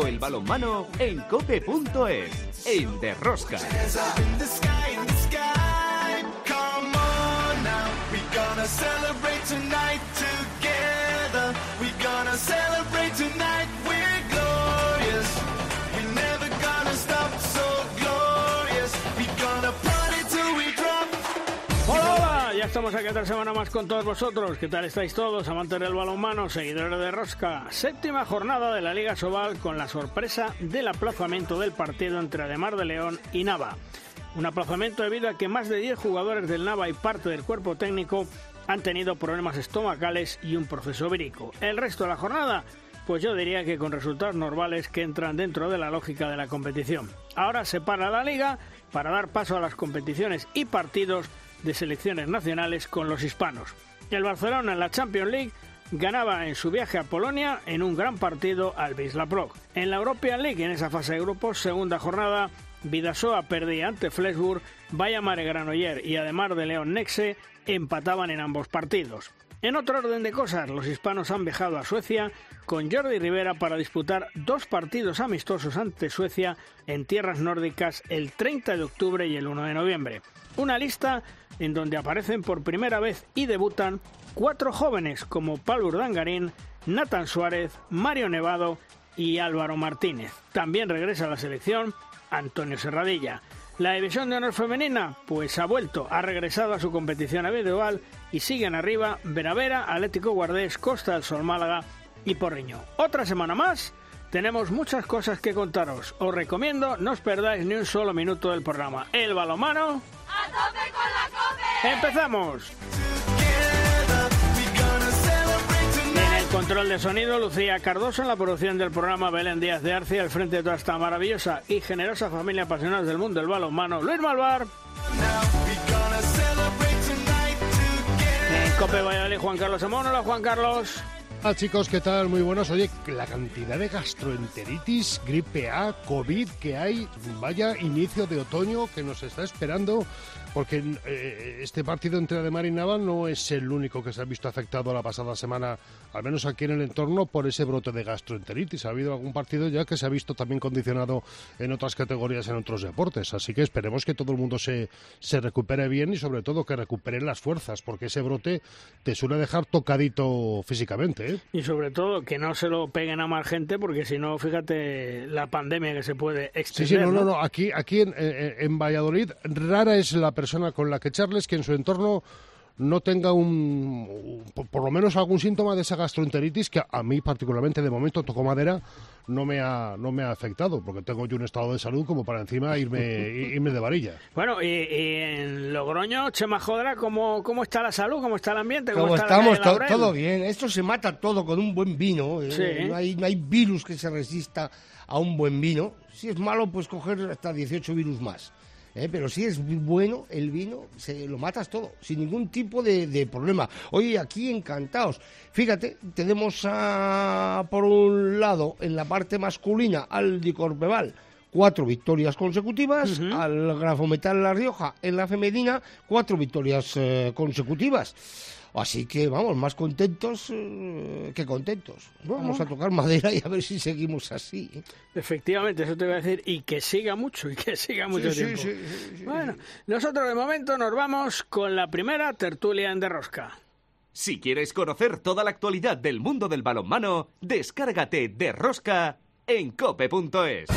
el balonmano en cope.es, en Derrosca. Ya estamos aquí otra semana más con todos vosotros. ¿Qué tal estáis todos, amantes del balonmano, seguidores de Rosca? Séptima jornada de la Liga Sobal con la sorpresa del aplazamiento del partido entre Ademar de León y Nava. Un aplazamiento debido a que más de 10 jugadores del Nava y parte del cuerpo técnico han tenido problemas estomacales y un proceso vírico. El resto de la jornada, pues yo diría que con resultados normales que entran dentro de la lógica de la competición. Ahora se para la Liga para dar paso a las competiciones y partidos de selecciones nacionales con los hispanos. El Barcelona en la Champions League ganaba en su viaje a Polonia en un gran partido al Wisła Płock. En la European League, en esa fase de grupos, segunda jornada, Bidasoa perdía ante Flensburg, Baia Mare Granollers y Ademar de León Nexe empataban en ambos partidos. En otro orden de cosas, los hispanos han viajado a Suecia con Jordi Rivera para disputar 2 partidos amistosos ante Suecia en tierras nórdicas el 30 de octubre y el 1 de noviembre. Una lista en donde aparecen por primera vez y debutan 4 jóvenes como Pablo Urdangarín, Nathan Suárez, Mario Nevado y Álvaro Martínez. También regresa a la selección Antonio Serradilla. La división de honor femenina pues ha vuelto, ha regresado a su competición habitual y siguen arriba Benavera, Atlético Guardés, Costa del Sol Málaga y Porriño. Otra semana más, tenemos muchas cosas que contaros. Os recomiendo no os perdáis ni un solo minuto del programa. El balonmano ¡a tope con la COPE! ¡Empezamos! En el control de sonido, Lucía Cardoso. En la producción del programa, Belén Díaz de Arce. Al frente de toda esta maravillosa y generosa familia apasionada del mundo del balonmano, Luis Malvar. En Cope Valladolid, Juan Carlos Amón. Hola, Juan Carlos. Hola chicos, ¿qué tal? Muy buenos. Oye, la cantidad de gastroenteritis, gripe A, COVID que hay, vaya inicio de otoño que nos está esperando, porque este partido entre Ademar y Nava no es el único que se ha visto afectado la pasada semana, al menos aquí en el entorno, por ese brote de gastroenteritis. Ha habido algún partido ya que se ha visto también condicionado en otras categorías, en otros deportes, así que esperemos que todo el mundo se recupere bien y sobre todo que recuperen las fuerzas, porque ese brote te suele dejar tocadito físicamente, ¿eh? Y sobre todo que no se lo peguen a más gente, porque si no, fíjate la pandemia que se puede extender. Sí, no. Aquí en Valladolid rara es la persona con la que charles que en su entorno no tenga por lo menos algún síntoma de esa gastroenteritis que a mí particularmente de momento, toco madera, no me ha afectado, porque tengo yo un estado de salud como para encima irme de varillas. Bueno, y en Logroño, Chema Jodra, ¿cómo está la salud? ¿Cómo está el ambiente? ¿Cómo estamos? Todo bien. Esto se mata todo con un buen vino. Sí. No hay virus que se resista a un buen vino. Si es malo, pues coger hasta 18 virus más. Pero si es bueno el vino, lo matas todo, sin ningún tipo de problema. Oye, aquí encantados. Fíjate, tenemos por un lado, en la parte masculina, al Dicorpeval, 4 victorias consecutivas, al Grafometal La Rioja, en la femenina, 4 victorias consecutivas. Así que vamos, más contentos que contentos. Vamos a tocar madera y a ver si seguimos así. Efectivamente, eso te voy a decir, y que siga mucho tiempo. Sí. Bueno, nosotros de momento nos vamos con la primera tertulia en Derrosca. Si quieres conocer toda la actualidad del mundo del balonmano, descárgate Derrosca en cope.es.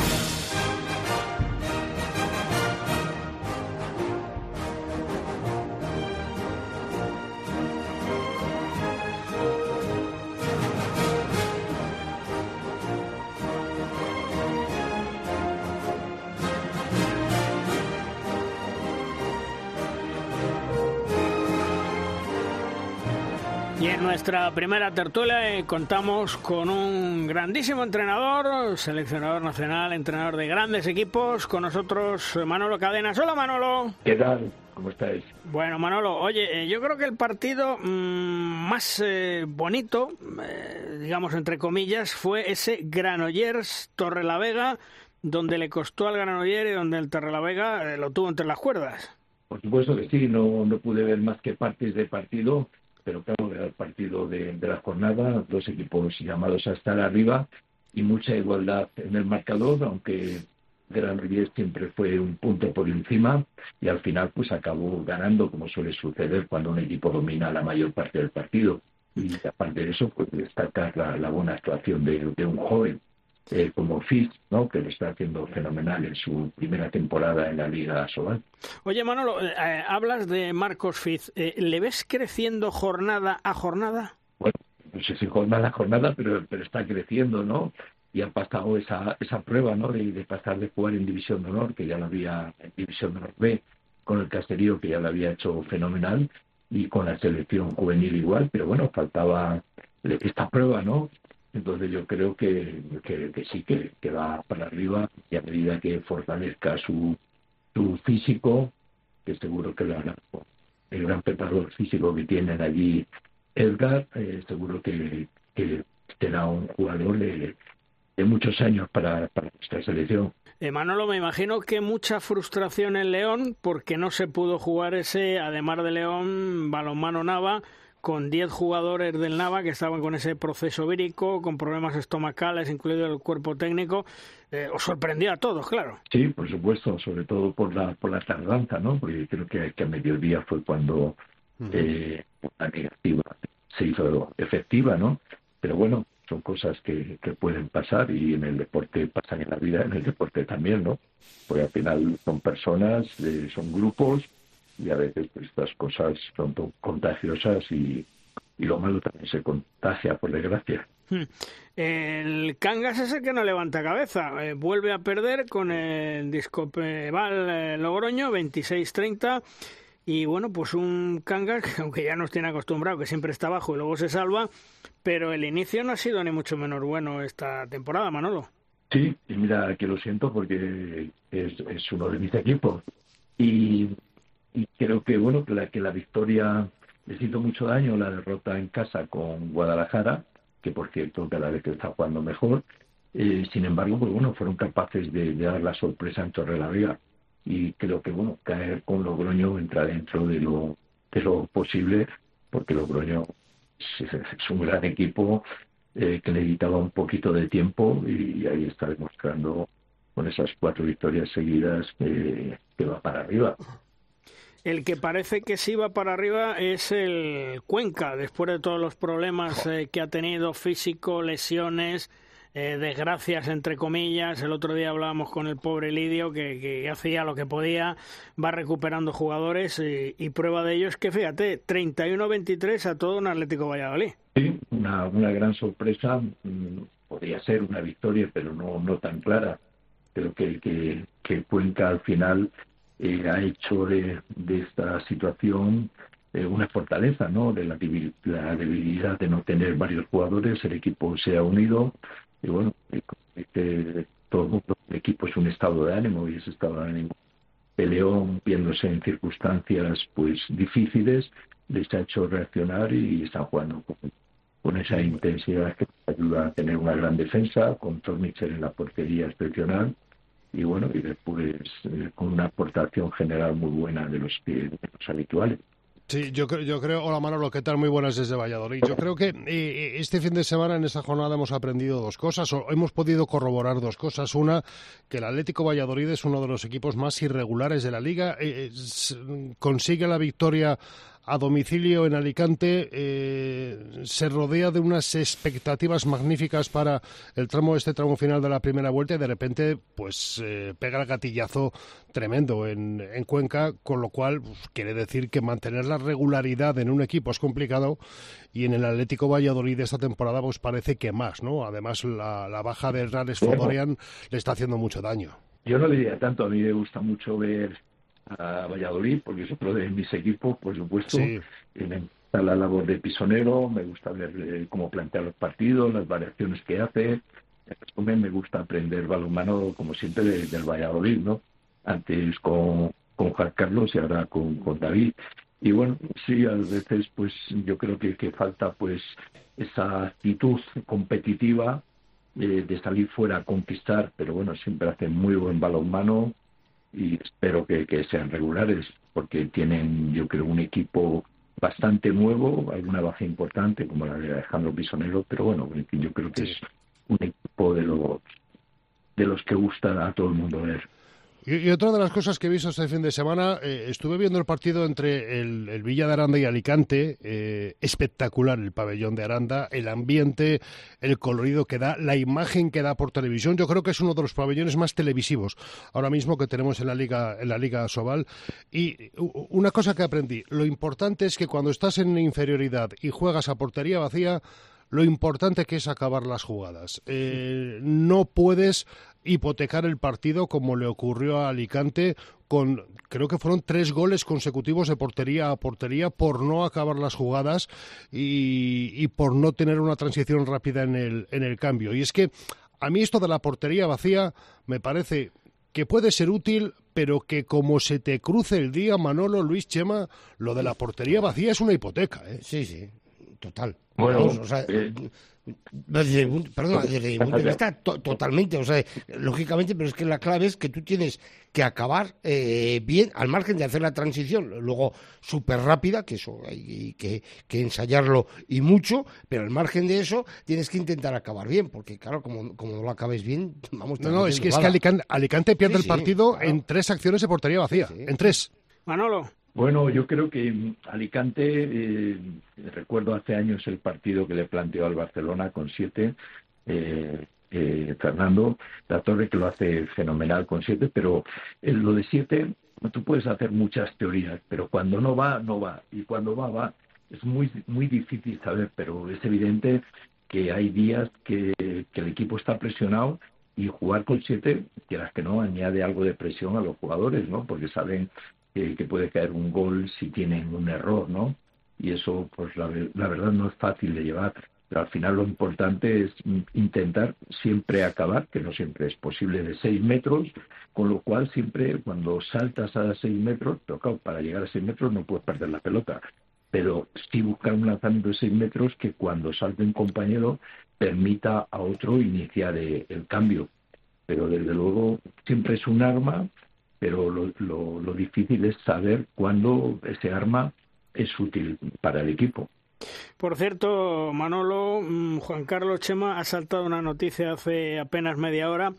Y en nuestra primera tertulia contamos con un grandísimo entrenador, seleccionador nacional, entrenador de grandes equipos. Con nosotros Manolo Cadenas. Hola, Manolo. ¿Qué tal? ¿Cómo estáis? Bueno, Manolo, oye, yo creo que el partido más bonito, digamos entre comillas, fue ese Granollers-Torrelavega, donde le costó al Granollers y donde el Torrelavega lo tuvo entre las cuerdas. Por supuesto que sí, no pude ver más que partes del partido, pero claro, era el partido de la jornada, 2 equipos llamados a estar arriba, y mucha igualdad en el marcador, aunque Granollers siempre fue un punto por encima y al final pues acabó ganando, como suele suceder cuando un equipo domina la mayor parte del partido. Y aparte de eso, pues destacar la buena actuación de un joven como Fitz, ¿no?, que lo está haciendo fenomenal en su primera temporada en la Liga Sobal. Oye, Manolo, hablas de Marcos Fitz. ¿Le ves creciendo jornada a jornada? Bueno, no sé si jornada a jornada, pero está creciendo, ¿no? Y ha pasado esa prueba, ¿no?, de pasar de jugar en División de Honor, que ya lo había en División de Honor B, con el Caserío, que ya lo había hecho fenomenal, y con la selección juvenil igual, pero bueno, faltaba esta prueba, ¿no? Entonces yo creo que sí, que va para arriba, y a medida que fortalezca su físico, que seguro que el gran preparador físico que tienen allí, Edgar, seguro que será un jugador de muchos años para nuestra selección. Manolo, me imagino que mucha frustración en León, porque no se pudo jugar ese, además de León, Balonmano Nava, con 10 jugadores del Nava que estaban con ese proceso vírico, con problemas estomacales, incluido el cuerpo técnico. Os sorprendió a todos, claro. Sí, por supuesto, sobre todo por la tardanza, ¿no? Porque creo que a mediodía fue cuando la negativa se hizo efectiva, ¿no? Pero bueno, son cosas que pueden pasar, y en el deporte pasan, en la vida, en el deporte también, ¿no? Porque al final son personas, son grupos, y a veces pues, estas cosas son contagiosas, y lo malo también se contagia, por desgracia. El Cangas es el que no levanta cabeza. Vuelve a perder con el Discopeval Logroño, 26-30. Y bueno, pues un Cangas que, aunque ya nos tiene acostumbrado, que siempre está abajo y luego se salva, pero el inicio no ha sido ni mucho menos bueno esta temporada, Manolo. Sí, y mira que lo siento porque es uno de mis equipos. Y creo que bueno, que la victoria les hizo mucho daño, la derrota en casa con Guadalajara, que por cierto cada vez que está jugando mejor. Sin embargo, pues bueno, fueron capaces de dar la sorpresa en Torrelavega. Y creo que bueno, caer con Logroño entra dentro de lo posible, porque Logroño es un gran equipo que necesitaba un poquito de tiempo, y ahí está demostrando con esas 4 victorias seguidas que va para arriba. El que parece que sí va para arriba es el Cuenca, después de todos los problemas que ha tenido, físico, lesiones, desgracias entre comillas. El otro día hablábamos con el pobre Lidio que hacía lo que podía, va recuperando jugadores, y prueba de ello es que fíjate, 31-23 a todo un Atlético Valladolid. Sí, una gran sorpresa. Podría ser una victoria, pero no tan clara. Creo que Cuenca al final ha hecho de esta situación una fortaleza, ¿no? De la debilidad de no tener varios jugadores. El equipo se ha unido, y bueno, todo el equipo es un estado de ánimo, y ese estado de ánimo de León, viéndose en circunstancias pues difíciles, les ha hecho reaccionar, y están jugando con esa intensidad que ayuda a tener una gran defensa, con Tornicher en la portería excepcional, y bueno, y después con una aportación general muy buena de los habituales. Sí, yo creo, hola Manolo, ¿qué tal? Muy buenas desde Valladolid. Yo creo que este fin de semana en esa jornada hemos aprendido 2 cosas, o hemos podido corroborar 2 cosas. Una, que el Atlético Valladolid es uno de los equipos más irregulares de la Liga, consigue la victoria a domicilio en Alicante, se rodea de unas expectativas magníficas para el tramo final de la primera vuelta, y de repente pues pega el gatillazo tremendo en Cuenca, con lo cual pues, quiere decir que mantener la regularidad en un equipo es complicado, y en el Atlético Valladolid esta temporada pues parece que más, ¿no? Además la baja de Hernán Fodorian le está haciendo mucho daño. Yo no le diría tanto, a mí me gusta mucho ver a Valladolid, porque es otro de mis equipos, por supuesto. Sí. Me gusta la labor de Pisonero, me gusta ver cómo plantea los partidos, las variaciones que hace. En resumen, me gusta aprender balonmano, como siempre, del Valladolid, ¿no? Antes con Juan Carlos y ahora con David. Y bueno, sí, a veces pues yo creo que falta pues esa actitud competitiva de salir fuera a conquistar, pero bueno, siempre hacen muy buen balonmano, y espero que sean regulares, porque tienen, yo creo, un equipo bastante nuevo. Hay una baja importante como la de Alejandro Pisonero, pero bueno, yo creo que sí, un equipo de los que gusta a todo el mundo ver. Y otra de las cosas que he visto este fin de semana, estuve viendo el partido entre el Villa de Aranda y Alicante, espectacular el pabellón de Aranda, el ambiente, el colorido que da, la imagen que da por televisión. Yo creo que es uno de los pabellones más televisivos ahora mismo que tenemos en la Liga Sobal. Y una cosa que aprendí, lo importante es que cuando estás en inferioridad y juegas a portería vacía, lo importante que es acabar las jugadas. No puedes hipotecar el partido como le ocurrió a Alicante creo que fueron 3 goles consecutivos de portería a portería por no acabar las jugadas y por no tener una transición rápida en el cambio. Y es que a mí esto de la portería vacía me parece que puede ser útil, pero que como se te cruce el día, Manolo, Luis, Chema, lo de la portería vacía es una hipoteca, ¿eh? Sí, total. Bueno, o sea, desde mi punto de vista, totalmente, o sea, lógicamente, pero es que la clave es que tú tienes que acabar bien, al margen de hacer la transición, luego súper rápida, que eso hay que ensayarlo y mucho, pero al margen de eso tienes que intentar acabar bien, porque claro, como no lo acabes bien, vamos... No, es que Alicante pierde el partido claro. En 3 acciones de portería vacía, en 3. Manolo. Bueno, yo creo que Alicante, recuerdo hace años el partido que le planteó al Barcelona con 7, Fernando Latorre, que lo hace fenomenal con 7, pero lo de 7, tú puedes hacer muchas teorías, pero cuando no va, no va, y cuando va. Es muy, muy difícil saber, pero es evidente que hay días que el equipo está presionado y jugar con 7, quieras que no, añade algo de presión a los jugadores, ¿no? Porque saben que puede caer un gol si tienen un error, ¿no? Y eso, pues la verdad no es fácil de llevar. Pero al final lo importante es intentar siempre acabar, que no siempre es posible, de 6 metros, con lo cual siempre cuando saltas a 6 metros, pero claro, para llegar a 6 metros no puedes perder la pelota. Pero sí buscar un lanzamiento de 6 metros que cuando salte un compañero permita a otro iniciar el cambio. Pero desde luego siempre es un arma, pero lo difícil es saber cuándo ese arma es útil para el equipo. Por cierto, Manolo, Juan Carlos, Chema, ha saltado una noticia hace apenas media hora.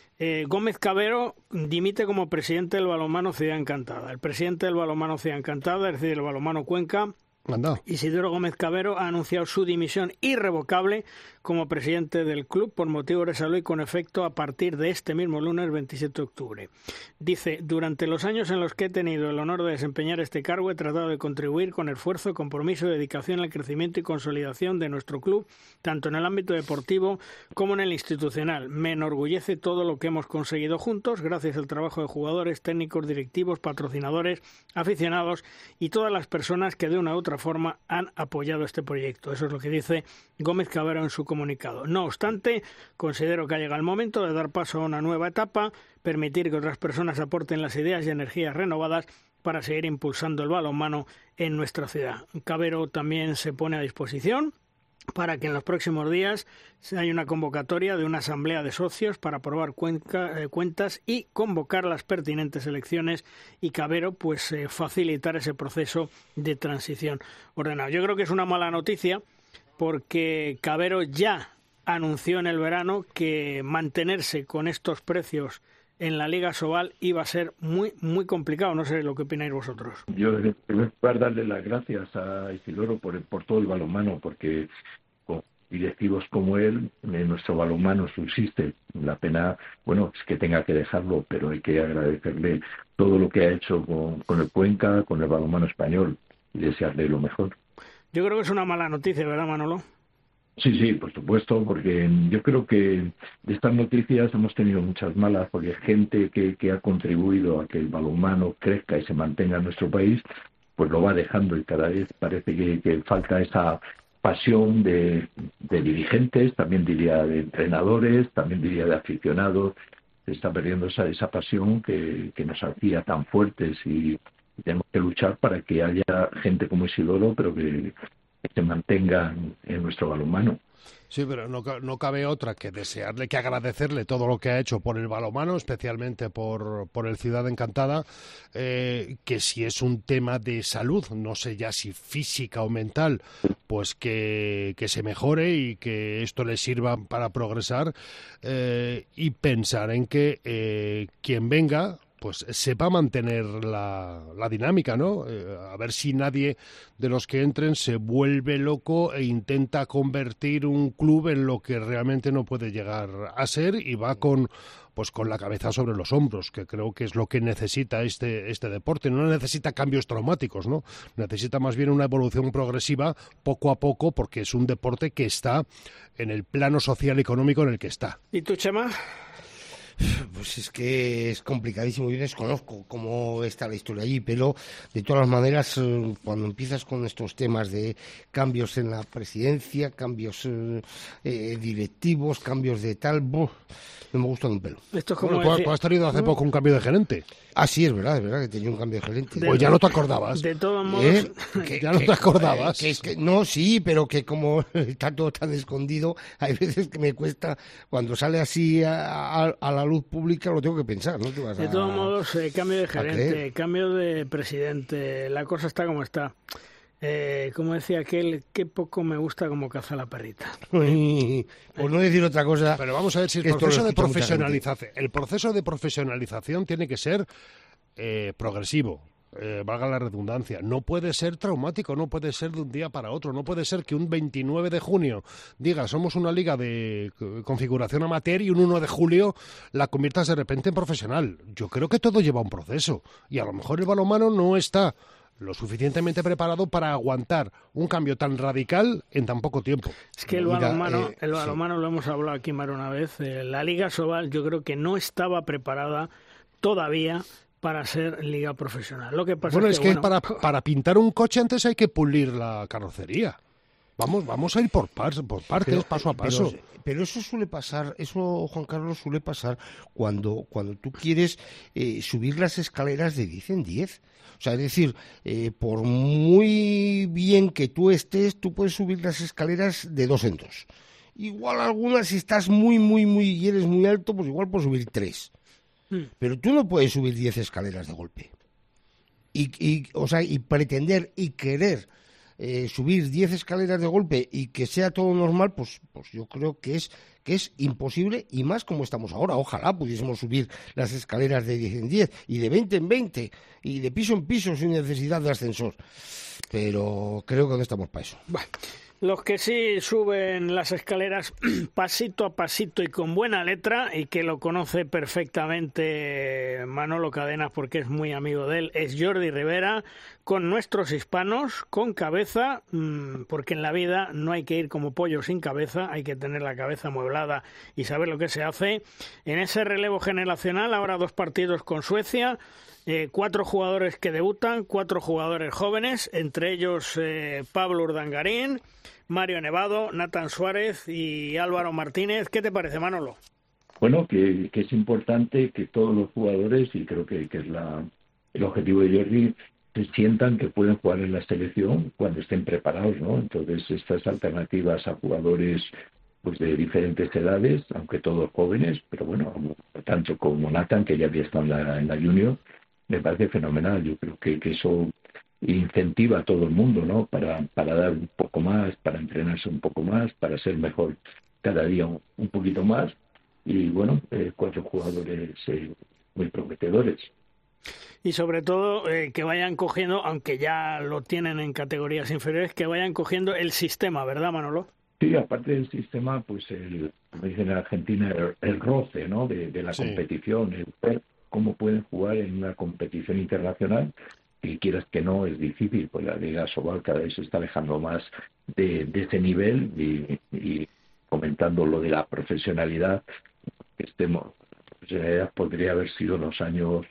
Gómez Cabero dimite como presidente del balonmano Ciudad Encantada. El presidente del balonmano Ciudad Encantada, es decir, el balonmano Cuenca, Isidoro Gómez Cabero, ha anunciado su dimisión irrevocable como presidente del club por motivos de salud y con efecto a partir de este mismo lunes 27 de octubre. Dice, durante los años en los que he tenido el honor de desempeñar este cargo he tratado de contribuir con esfuerzo, compromiso y dedicación al crecimiento y consolidación de nuestro club, tanto en el ámbito deportivo como en el institucional. Me enorgullece todo lo que hemos conseguido juntos, gracias al trabajo de jugadores, técnicos, directivos, patrocinadores, aficionados y todas las personas que de una u otra forma han apoyado este proyecto. Eso es lo que dice Gómez Cabero en su comunicado. No obstante, considero que ha llegado el momento de dar paso a una nueva etapa, permitir que otras personas aporten las ideas y energías renovadas para seguir impulsando el balonmano en nuestra ciudad. Cabero también se pone a disposición para que en los próximos días haya una convocatoria de una asamblea de socios para aprobar cuentas y convocar las pertinentes elecciones y Cabero pues facilitar ese proceso de transición ordenado. Yo creo que es una mala noticia porque Cabero ya anunció en el verano que mantenerse con estos precios en la Liga Sobal iba a ser muy, muy complicado. No sé lo que opináis vosotros. Yo en primer lugar darle las gracias a Isidoro por todo el balonmano, porque con directivos como él, nuestro balonmano subsiste. La pena, bueno, es que tenga que dejarlo, pero hay que agradecerle todo lo que ha hecho con el Cuenca, con el balonmano español y desearle lo mejor. Yo creo que es una mala noticia, ¿verdad, Manolo? Sí, por supuesto, porque yo creo que de estas noticias hemos tenido muchas malas, porque gente que ha contribuido a que el balonmano crezca y se mantenga en nuestro país, pues lo va dejando y cada vez parece que falta esa pasión de dirigentes, también diría de entrenadores, también diría de aficionados. Se está perdiendo esa pasión que nos hacía tan fuertes y tenemos que luchar para que haya gente como Isidoro, pero que se mantenga en nuestro balonmano. Sí, pero no cabe otra que desearle, que agradecerle todo lo que ha hecho por el balonmano, especialmente por el Ciudad Encantada, que si es un tema de salud, no sé ya si física o mental, pues que se mejore y que esto le sirva para progresar, y pensar en que quien venga pues sepa mantener la dinámica, ¿no? A ver si nadie de los que entren se vuelve loco e intenta convertir un club en lo que realmente no puede llegar a ser y va con la cabeza sobre los hombros, que creo que es lo que necesita este deporte. No necesita cambios traumáticos, ¿no? Necesita más bien una evolución progresiva poco a poco, porque es un deporte que está en el plano social y económico en el que está. ¿Y tú, Chema? Pues es que es complicadísimo. Yo desconozco cómo está la historia allí, pero de todas las maneras, cuando empiezas con estos temas de cambios en la presidencia, cambios directivos, cambios de tal, no me gusta un pelo. Esto es como tú has tenido hace poco un cambio de gerente. Ah, sí, es verdad que tenía un cambio de gerente. Pues ya no te acordabas. De todos modos... Ya no te acordabas. No, sí, pero que como está todo tan escondido, hay veces que me cuesta, cuando sale así a la luz pública, lo tengo que pensar, ¿no? De todos modos, cambio de gerente, cambio de presidente, la cosa está como está. Como decía aquel, qué poco me gusta como caza la perrita. Por no decir otra cosa. Pero vamos a ver si el proceso de profesionalización tiene que ser progresivo. Valga la redundancia, no puede ser traumático, no puede ser de un día para otro, no puede ser que un 29 de junio diga somos una liga de configuración amateur y un 1 de julio la conviertas de repente en profesional. Yo creo que todo lleva un proceso y a lo mejor el balonmano no está lo suficientemente preparado para aguantar un cambio tan radical en tan poco tiempo. Es que el balonmano sí. Lo hemos hablado aquí más una vez, la Liga Sobal yo creo que no estaba preparada todavía para ser liga profesional. Lo que pasa es que para pintar un coche antes hay que pulir la carrocería. Vamos a ir por partes, paso a paso. Pero eso suele pasar, Juan Carlos, suele pasar cuando tú quieres subir las escaleras de 10 en 10. O sea, es decir, por muy bien que tú estés, tú puedes subir las escaleras de 2 en 2. Igual algunas, si estás muy y eres muy alto, pues igual puedes subir 3. Pero tú no puedes subir 10 escaleras de golpe. Y pretender y querer subir 10 escaleras de golpe y que sea todo normal, pues yo creo que es imposible, y más como estamos ahora. Ojalá pudiésemos subir las escaleras de 10 en 10 y de 20 en 20 y de piso en piso sin necesidad de ascensor. Pero creo que no estamos para eso. Bueno. Los que sí suben las escaleras pasito a pasito y con buena letra, y que lo conoce perfectamente Manolo Cadenas porque es muy amigo de él, es Jordi Rivera, con nuestros hispanos, con cabeza, porque en la vida no hay que ir como pollo sin cabeza, hay que tener la cabeza amueblada y saber lo que se hace. En ese relevo generacional, ahora 2 partidos con Suecia, 4 jugadores que debutan, 4 jugadores jóvenes, entre ellos Pablo Urdangarín, Mario Nevado, Nathan Suárez y Álvaro Martínez. ¿Qué te parece, Manolo? Bueno, que es importante que todos los jugadores, y creo que es el objetivo de Jordi, se sientan que pueden jugar en la selección cuando estén preparados, ¿no? Entonces, estas alternativas a jugadores pues de diferentes edades, aunque todos jóvenes, pero bueno, tanto como Nathan, que ya había estado en la junior, me parece fenomenal. Yo creo que eso incentiva a todo el mundo, ¿no? Para dar un poco más, para entrenarse un poco más, para ser mejor cada día un poquito más. Y bueno, 4 jugadores muy prometedores. Y sobre todo que vayan cogiendo, aunque ya lo tienen en categorías inferiores, que vayan cogiendo el sistema, ¿verdad, Manolo? Sí, aparte del sistema, pues como dicen en Argentina, el roce, ¿no? De la competición, el ver cómo pueden jugar en una competición internacional, y quieras que no, es difícil, pues la Liga Sobal cada vez se está alejando más de ese nivel, y comentando lo de la profesionalidad, la profesionalidad podría haber sido en los años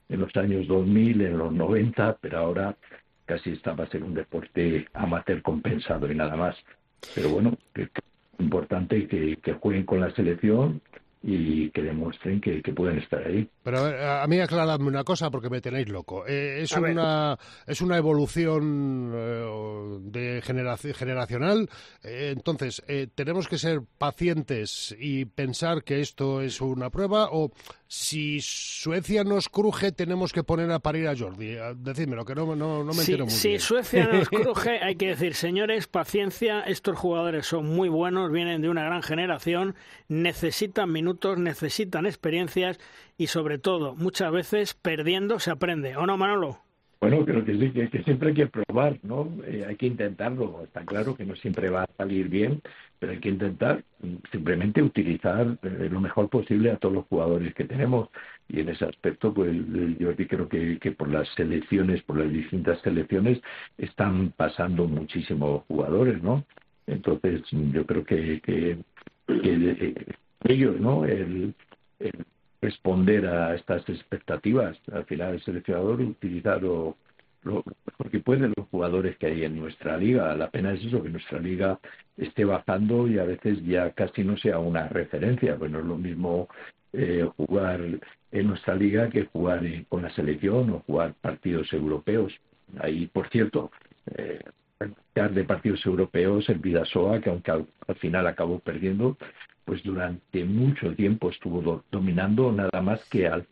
2000, en los 90, pero ahora casi va a ser un deporte amateur compensado y nada más. Pero bueno, que es importante que jueguen con la selección y que demuestren que pueden estar ahí. Pero a mí aclaradme una cosa porque me tenéis loco. ¿Es una evolución generacional. Entonces, ¿tenemos que ser pacientes y pensar que esto es una prueba? ¿O si Suecia nos cruje, tenemos que poner a parir a Jordi? Decídmelo, que no me entero muy bien. Si Suecia nos cruje, hay que decir, señores, paciencia, estos jugadores son muy buenos, vienen de una gran generación, necesitan minutos, necesitan experiencias y sobre todo, muchas veces, perdiendo se aprende. ¿O no, Manolo? Bueno, creo que sí, que siempre hay que probar, ¿no? Hay que intentarlo. Está claro que no siempre va a salir bien, pero hay que intentar simplemente utilizar lo mejor posible a todos los jugadores que tenemos. Y en ese aspecto, pues yo creo que por las selecciones, por las distintas selecciones, están pasando muchísimos jugadores, ¿no? Entonces, yo creo que ellos, ¿no? El responder a estas expectativas. Al final el seleccionador utilizar lo mejor que puede los jugadores que hay en nuestra liga. La pena es eso, que nuestra liga esté bajando y a veces ya casi no sea una referencia. Pues no es lo mismo jugar en nuestra liga que jugar con la selección o jugar partidos europeos. Ahí, por cierto, de partidos europeos, el Bidasoa, que aunque al final acabó perdiendo, pues durante mucho tiempo estuvo dominando nada más que al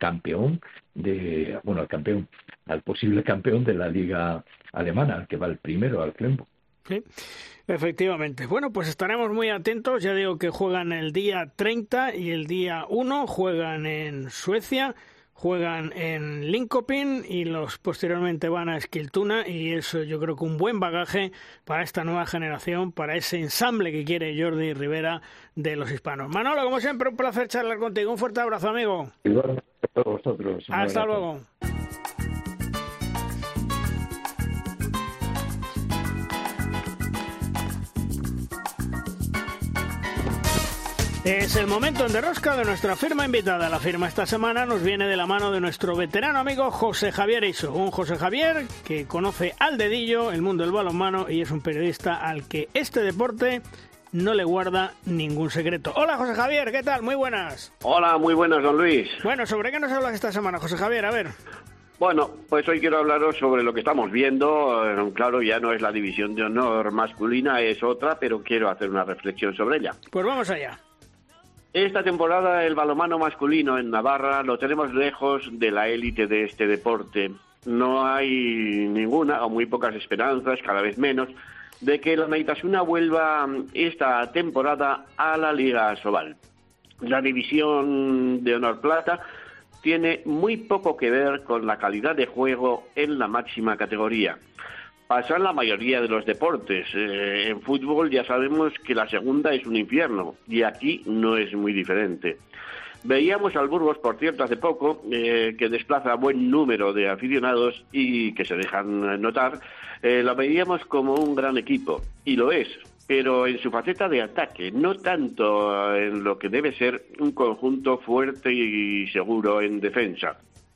posible campeón de la liga alemana, al que va el primero, al Clermont. Sí, efectivamente. Bueno, pues estaremos muy atentos. Ya digo que juegan el día 30 y el día 1, juegan en Suecia, juegan en Linkopin y los posteriormente van a Eskilstuna, y eso yo creo que un buen bagaje para esta nueva generación, para ese ensamble que quiere Jordi Rivera de los hispanos. Manolo, como siempre, un placer charlar contigo. Un fuerte abrazo, amigo. Igual a todos vosotros. Hasta luego. Es el momento en Derrosca de nuestra firma invitada. La firma esta semana nos viene de la mano de nuestro veterano amigo José Javier Iso. Un José Javier que conoce al dedillo el mundo del balonmano y es un periodista al que este deporte no le guarda ningún secreto. Hola, José Javier, ¿qué tal? Muy buenas. Hola, muy buenas, don Luis. Bueno, ¿sobre qué nos hablas esta semana, José Javier? A ver. Bueno, pues hoy quiero hablaros sobre lo que estamos viendo. Claro, ya no es la división de honor masculina, es otra, pero quiero hacer una reflexión sobre ella. Pues vamos allá. Esta temporada el balonmano masculino en Navarra lo tenemos lejos de la élite de este deporte. No hay ninguna o muy pocas esperanzas, cada vez menos, de que la Naitasuna vuelva esta temporada a la Liga Sobal. La división de honor plata tiene muy poco que ver con la calidad de juego en la máxima categoría. Pasa en la mayoría de los deportes. En fútbol ya sabemos que la segunda es un infierno y aquí no es muy diferente. Veíamos al Burgos, por cierto, hace poco, que desplaza buen número de aficionados y que se dejan notar. Lo veíamos como un gran equipo, y lo es, pero en su faceta de ataque, no tanto en lo que debe ser un conjunto fuerte y seguro en defensa.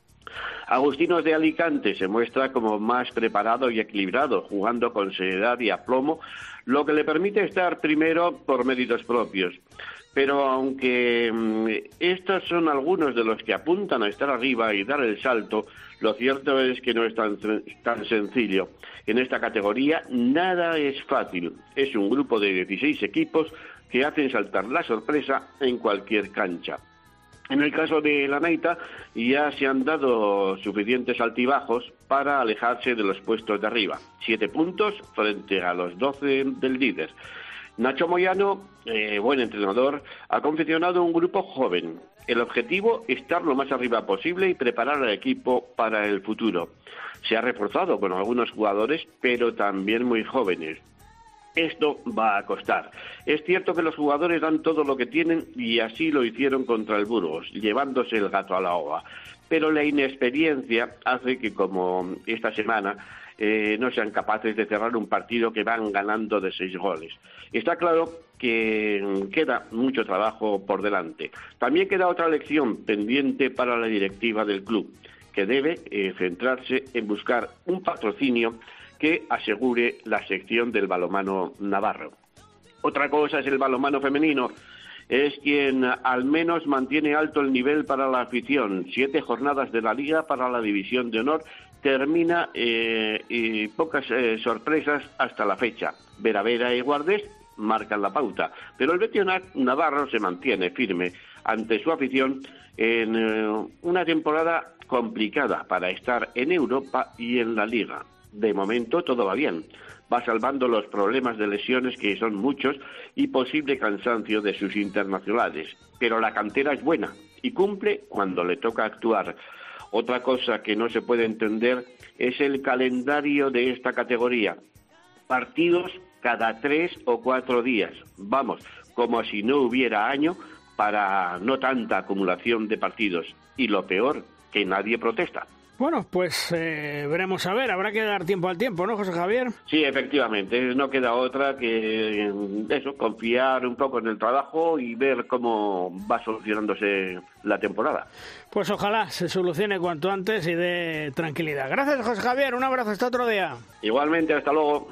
Agustinos de Alicante se muestra como más preparado y equilibrado, jugando con seriedad y aplomo, lo que le permite estar primero por méritos propios. Pero aunque estos son algunos de los que apuntan a estar arriba y dar el salto, lo cierto es que no es tan sencillo. En esta categoría nada es fácil. Es un grupo de 16 equipos que hacen saltar la sorpresa en cualquier cancha. En el caso de la Naita ya se han dado suficientes altibajos para alejarse de los puestos de arriba. 7 puntos frente a los 12 del líder. Nacho Moyano, buen entrenador, ha confeccionado un grupo joven. El objetivo es estar lo más arriba posible y preparar al equipo para el futuro. Se ha reforzado con algunos jugadores, pero también muy jóvenes. Esto va a costar. Es cierto que los jugadores dan todo lo que tienen y así lo hicieron contra el Burgos, llevándose el gato a la hoga. Pero la inexperiencia hace que, como esta semana, no sean capaces de cerrar un partido que van ganando de 6 goles. Está claro que queda mucho trabajo por delante. También queda otra lección pendiente para la directiva del club, que debe centrarse en buscar un patrocinio que asegure la sección del balonmano navarro. Otra cosa es el balonmano femenino. Es quien al menos mantiene alto el nivel para la afición. 7 jornadas de la Liga para la División de Honor termina y pocas sorpresas hasta la fecha. Vera y Guardés marcan la pauta, pero el Betis navarro se mantiene firme ante su afición en una temporada complicada para estar en Europa y en la Liga. De momento todo va bien. Va salvando los problemas de lesiones, que son muchos, y posible cansancio de sus internacionales. Pero la cantera es buena y cumple cuando le toca actuar. Otra cosa que no se puede entender es el calendario de esta categoría. Partidos cada 3 o 4 días. Vamos, como si no hubiera año para no tanta acumulación de partidos. Y lo peor, que nadie protesta. Bueno, pues veremos a ver, habrá que dar tiempo al tiempo, ¿no, José Javier? Sí, efectivamente, no queda otra que eso, confiar un poco en el trabajo y ver cómo va solucionándose la temporada. Pues ojalá se solucione cuanto antes y dé tranquilidad. Gracias, José Javier, un abrazo, hasta otro día. Igualmente, hasta luego.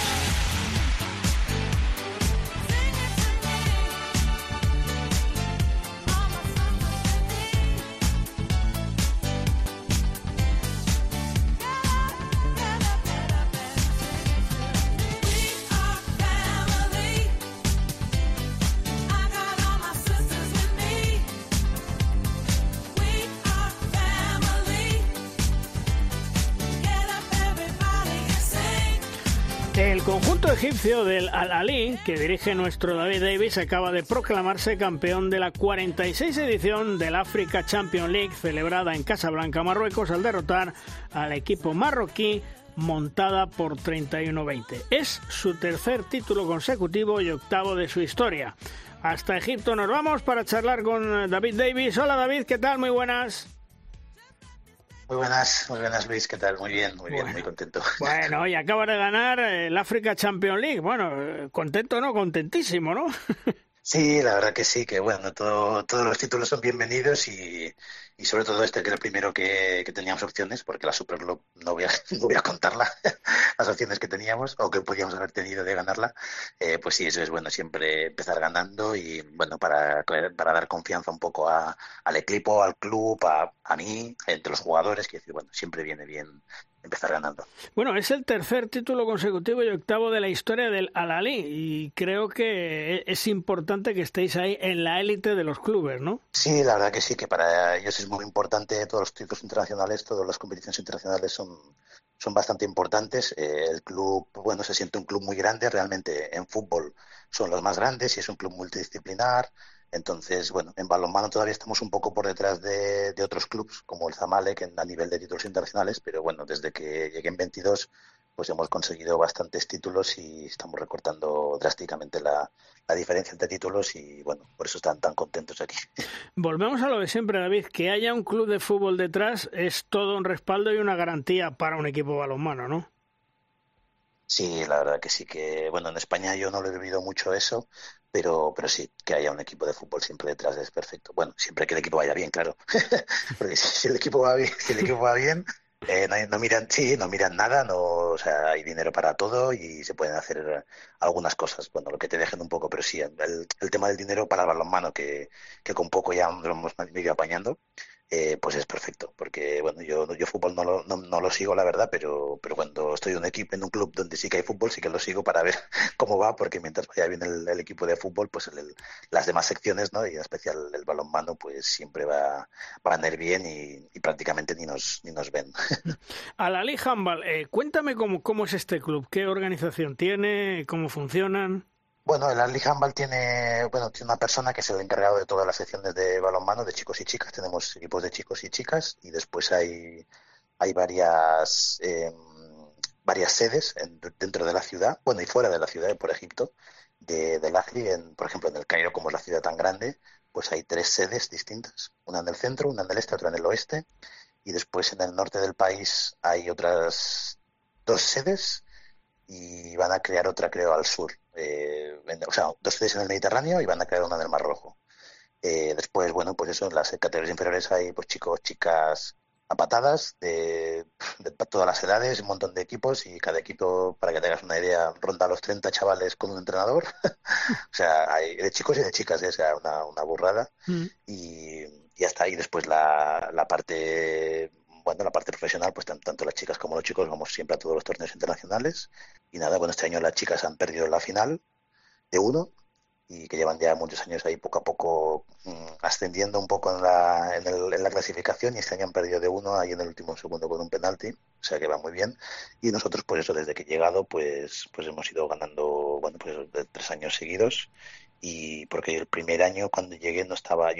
El conjunto egipcio del Al-Ahly, que dirige nuestro David Davis, acaba de proclamarse campeón de la 46 edición del Africa Champions League, celebrada en Casablanca, Marruecos, al derrotar al equipo marroquí montada por 31-20. Es su tercer título consecutivo y octavo de su historia. Hasta Egipto nos vamos para charlar con David Davis. Hola David, ¿qué tal? Muy buenas. Muy buenas Luis, ¿qué tal? Muy bien, muy contento. Bueno, y acaba de ganar el Africa Champions League. Bueno, contento, ¿no? Contentísimo, ¿no? Sí, la verdad que sí, que bueno, todos los títulos son bienvenidos y sobre todo este, que era el primero que teníamos opciones, porque la Super no voy a contarla, las opciones que teníamos o que podíamos haber tenido de ganarla. Pues sí, eso es bueno, siempre empezar ganando y bueno, para dar confianza un poco al equipo, al club, a mí, entre los jugadores, que decir, bueno, siempre viene bien empezar ganando. Bueno, es el tercer título consecutivo y octavo de la historia del Al-Ahly y creo que es importante que estéis ahí en la élite de los clubes, ¿no? Sí, la verdad que sí, que para ellos es muy importante. Todos los títulos internacionales, todas las competiciones internacionales son bastante importantes. El club, bueno, se siente un club muy grande, realmente en fútbol son los más grandes y es un club multidisciplinar. Entonces, bueno, en balonmano todavía estamos un poco por detrás de otros clubes, como el Zamalek a nivel de títulos internacionales, pero bueno, desde que llegué en 22, pues hemos conseguido bastantes títulos y estamos recortando drásticamente la diferencia entre títulos y bueno, por eso están tan contentos aquí. Volvemos a lo de siempre, David, que haya un club de fútbol detrás es todo un respaldo y una garantía para un equipo de balonmano, ¿no? Sí, la verdad que sí, que bueno, en España yo no lo he vivido mucho eso, pero sí, que haya un equipo de fútbol siempre detrás es perfecto. Bueno, siempre que el equipo vaya bien, claro, porque si el equipo va bien, no miran nada, o sea, hay dinero para todo y se pueden hacer algunas cosas, bueno, lo que te dejen un poco, pero sí, el tema del dinero para el balonmano, que con poco ya lo hemos ido apañando. Pues es perfecto, porque bueno, yo fútbol no lo sigo, la verdad, pero cuando estoy en un club donde sí que hay fútbol, sí que lo sigo para ver cómo va, porque mientras vaya bien el equipo de fútbol, pues las demás secciones, ¿no? Y en especial el balonmano, pues siempre va a andar bien y prácticamente ni nos ven. Al-Ahly Handball, cuéntame cómo es este club, qué organización tiene, cómo funcionan. Bueno, el Al-Ahly Handball tiene una persona que es el encargado de todas las secciones de balonmano, de chicos y chicas. Tenemos equipos de chicos y chicas y después hay varias sedes dentro de la ciudad, bueno, y fuera de la ciudad, por Egipto, del Ahly. Por ejemplo, en el Cairo, como es la ciudad tan grande, pues hay 3 sedes distintas, una en el centro, una en el este, otra en el oeste, y después en el norte del país hay otras 2 sedes y van a crear otra, creo, al sur. 2 sedes en el Mediterráneo y van a crear una en el Mar Rojo. Después, bueno, pues eso, en las categorías inferiores hay pues chicos, chicas a patadas de todas las edades, un montón de equipos y cada equipo, para que te hagas una idea, ronda los 30 chavales con un entrenador. O sea, hay de chicos y de chicas, o sea, una burrada. Y hasta ahí después la parte bueno, la parte profesional, pues tanto las chicas como los chicos vamos siempre a todos los torneos internacionales. Y nada, bueno, este año las chicas han perdido la final de 1 y que llevan ya muchos años ahí poco a poco ascendiendo un poco en la clasificación, y este año han perdido de 1 ahí en el último segundo con un penalti, o sea que va muy bien. Y nosotros, pues eso, desde que he llegado, pues hemos ido ganando, bueno, pues de 3 años seguidos. Y porque el primer año cuando llegué estaba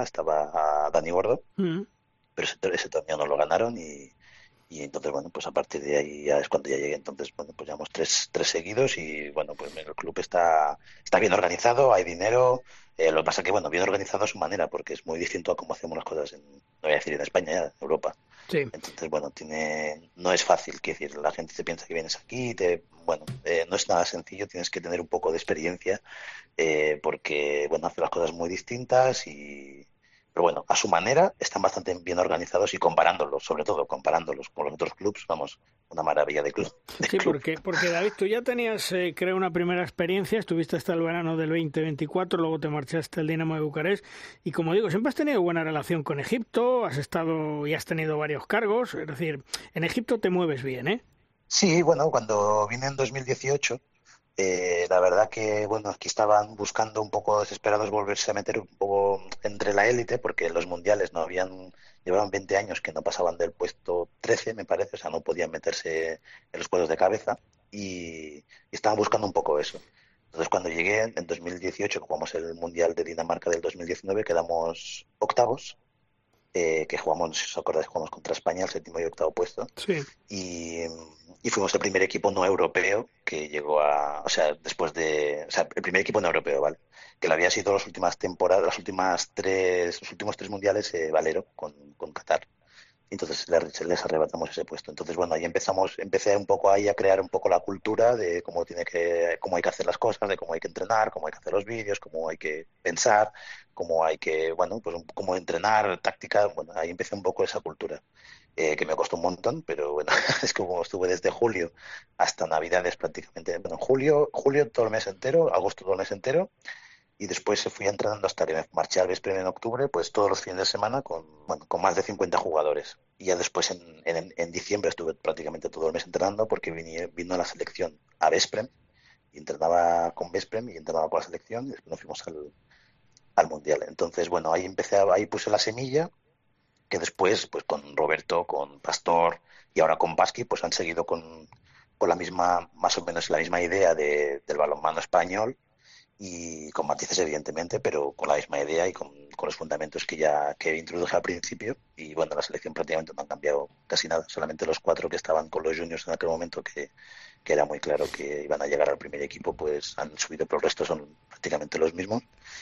a Dani Gordo, pero ese torneo no lo ganaron y entonces, bueno, pues a partir de ahí ya es cuando ya llegué. Entonces, bueno, pues llevamos tres seguidos y, bueno, pues el club está bien organizado, hay dinero. Lo que pasa que, bueno, bien organizado a su manera, porque es muy distinto a cómo hacemos las cosas no voy a decir en España, ya, en Europa. Sí. Entonces, bueno, no es fácil, quiero decir, la gente se piensa que vienes aquí, no es nada sencillo, tienes que tener un poco de experiencia, porque, bueno, hace las cosas muy distintas pero bueno, a su manera están bastante bien organizados y sobre todo comparándolos con los otros clubs, vamos, una maravilla de club. Sí, porque David, tú ya tenías, creo, una primera experiencia, estuviste hasta el verano del 2024, luego te marchaste al Dinamo de Bucarest y, como digo, siempre has tenido buena relación con Egipto, has estado y has tenido varios cargos, es decir, en Egipto te mueves bien, ¿eh? Sí, bueno, cuando vine en 2018, la verdad que, bueno, aquí estaban buscando un poco desesperados volverse a meter un poco entre la élite, porque los mundiales llevaban 20 años que no pasaban del puesto 13, me parece, o sea, no podían meterse en los puestos de cabeza y estaban buscando un poco eso. Entonces, cuando llegué en 2018, que jugamos el Mundial de Dinamarca del 2019, quedamos octavos, que jugamos, si os acordáis, jugamos contra España, el 7º y 8º puesto. Sí. Y fuimos el primer equipo no europeo que llegó el primer equipo no europeo, ¿vale? Que lo había sido las últimas temporadas, los últimos 3 mundiales, Valero con Qatar. Entonces les arrebatamos ese puesto. Entonces, bueno, ahí empecé un poco ahí a crear un poco la cultura de cómo hay que hacer las cosas, de cómo hay que entrenar, cómo hay que hacer los vídeos, cómo hay que pensar, cómo hay que, bueno, pues cómo entrenar, táctica. Bueno, ahí empecé un poco esa cultura, que me costó un montón, pero bueno, es que como estuve desde julio hasta Navidades prácticamente, bueno, julio todo el mes entero, agosto todo el mes entero, y después se fui entrenando hasta que me marché al Veszprém en octubre, pues todos los fines de semana con más de 50 jugadores. Y ya después en diciembre estuve prácticamente todo el mes entrenando porque vino la selección a Veszprém y entrenaba con Veszprém y entrenaba con la selección y después nos fuimos al Mundial. Entonces, bueno, ahí puse la semilla que después, pues con Roberto, con Pastor y ahora con Baski, pues han seguido con la misma, más o menos la misma idea del balonmano español, y con matices evidentemente, pero con la misma idea y con los fundamentos que introduje al principio. Y bueno, la selección prácticamente no han cambiado casi nada, solamente los 4 que estaban con los juniors en aquel momento, que era muy claro que iban a llegar al primer equipo, pues han subido, pero el resto son prácticamente los mismos.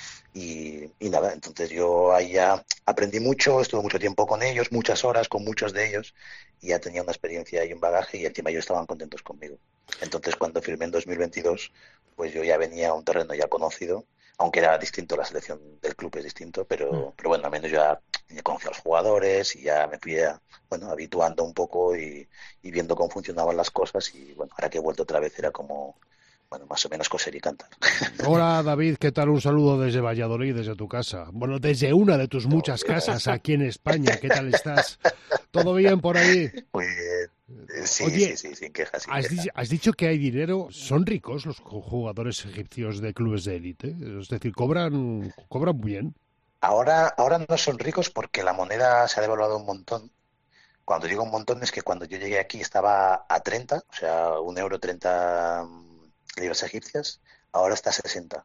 Y nada, entonces yo ahí ya aprendí mucho, estuve mucho tiempo con ellos, muchas horas con muchos de ellos, y ya tenía una experiencia y un bagaje, y encima ellos estaban contentos conmigo. Entonces, cuando firmé en 2022, pues yo ya venía a un terreno ya conocido, aunque era distinto, la selección del club es distinto, pero bueno, al menos ya conocía a los jugadores y ya me fui habituando un poco y viendo cómo funcionaban las cosas, y bueno, ahora que he vuelto otra vez era como, bueno, más o menos coser y cantar. Hola David, ¿qué tal? Un saludo desde Valladolid, desde tu casa. Bueno, desde una de tus muchas casas aquí en España. ¿Qué tal estás? ¿Todo bien por ahí? Muy bien. Sí, Oye, sí, sin quejas. Has dicho que hay dinero. ¿Son ricos los jugadores egipcios de clubes de élite? Es decir, ¿cobran bien? Ahora no son ricos porque la moneda se ha devaluado un montón. Cuando digo un montón es que cuando yo llegué aquí estaba a 30, o sea, 1 euro 30 libras egipcias, ahora está a 60.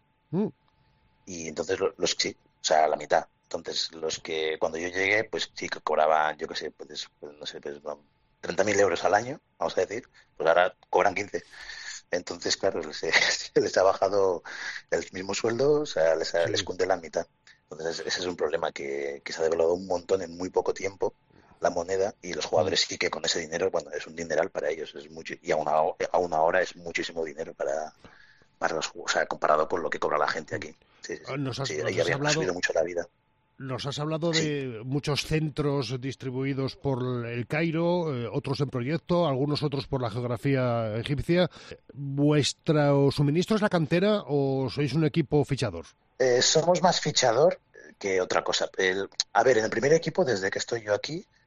Y entonces sí, o sea, la mitad. Entonces los que cuando yo llegué, pues sí que cobraban, yo qué sé, pues no sé, pues 30.000 euros al año, vamos a decir, pues ahora cobran 15. Entonces, claro, les ha bajado el mismo sueldo, o sea, les cunde la mitad. Entonces ese es un problema que se ha devaluado un montón en muy poco tiempo la moneda, y los jugadores sí que con ese dinero, bueno, es un dineral para ellos, es mucho, y a una hora es muchísimo dinero para los, o sea, comparado con lo que cobra la gente aquí. Sí, ha subido mucho la vida. Nos has hablado de muchos centros distribuidos por el Cairo, otros en proyecto, algunos otros por la geografía egipcia. ¿Vuestro suministro es la cantera o sois un equipo fichador? Somos más fichador que otra cosa. En el primer equipo, desde que estoy yo aquí,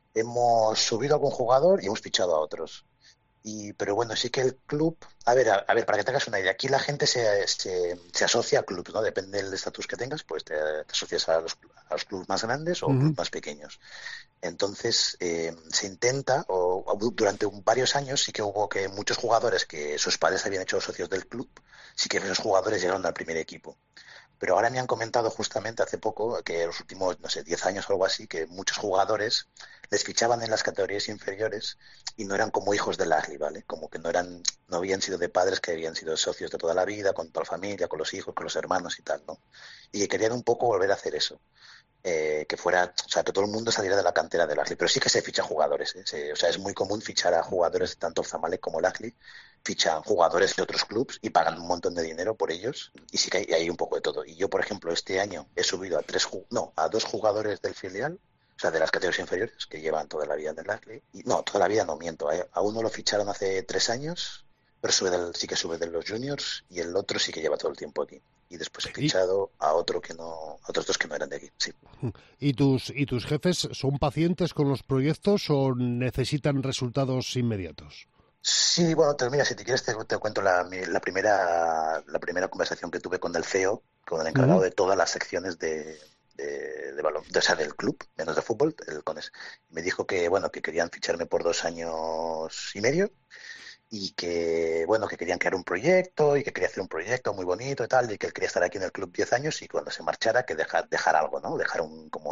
hemos subido a algún jugador y hemos fichado a otros. Pero bueno, sí que el club, a ver, para que tengas una idea, aquí la gente se asocia a clubs, ¿no? Depende del estatus que tengas, pues te asocias a los clubs más grandes o clubs más pequeños. Entonces, se intenta, o durante varios años sí que hubo que muchos jugadores que sus padres habían hecho socios del club, sí que esos jugadores llegaron al primer equipo. Pero ahora me han comentado justamente hace poco que los últimos, no sé, 10 años o algo así, que muchos jugadores les fichaban en las categorías inferiores y no eran como hijos del Ahly, ¿vale? Como que no habían sido de padres que habían sido socios de toda la vida, con toda la familia, con los hijos, con los hermanos y tal, ¿no? Y que querían un poco volver a hacer eso. Que fuera, o sea, que todo el mundo saliera de la cantera del Ahly, pero sí que se fichan jugadores, ¿eh? O sea, es muy común fichar a jugadores tanto el Zamalek como el Ahly, fichan jugadores de otros clubs y pagan un montón de dinero por ellos, y sí que hay un poco de todo. Y yo, por ejemplo, este año he subido a 2 jugadores del filial, o sea, de las categorías inferiores, que llevan toda la vida en el Ahly, y no, toda la vida no miento, a uno lo ficharon hace 3 años, pero sí que sube de los juniors, y el otro sí que lleva todo el tiempo aquí. Y después he fichado a otros 2 que no eran de aquí, sí. ¿Y tus jefes son pacientes con los proyectos o necesitan resultados inmediatos? Sí, bueno, mira, si te quieres te cuento la primera conversación que tuve con el CEO, con el encargado de todas las secciones de balón, o sea, del club, menos de fútbol, me dijo que, bueno, que querían ficharme por 2 años y medio, y que, bueno, que querían crear un proyecto y que quería hacer un proyecto muy bonito y tal, y que él quería estar aquí en el club 10 años y cuando se marchara que dejar algo, ¿no? Dejar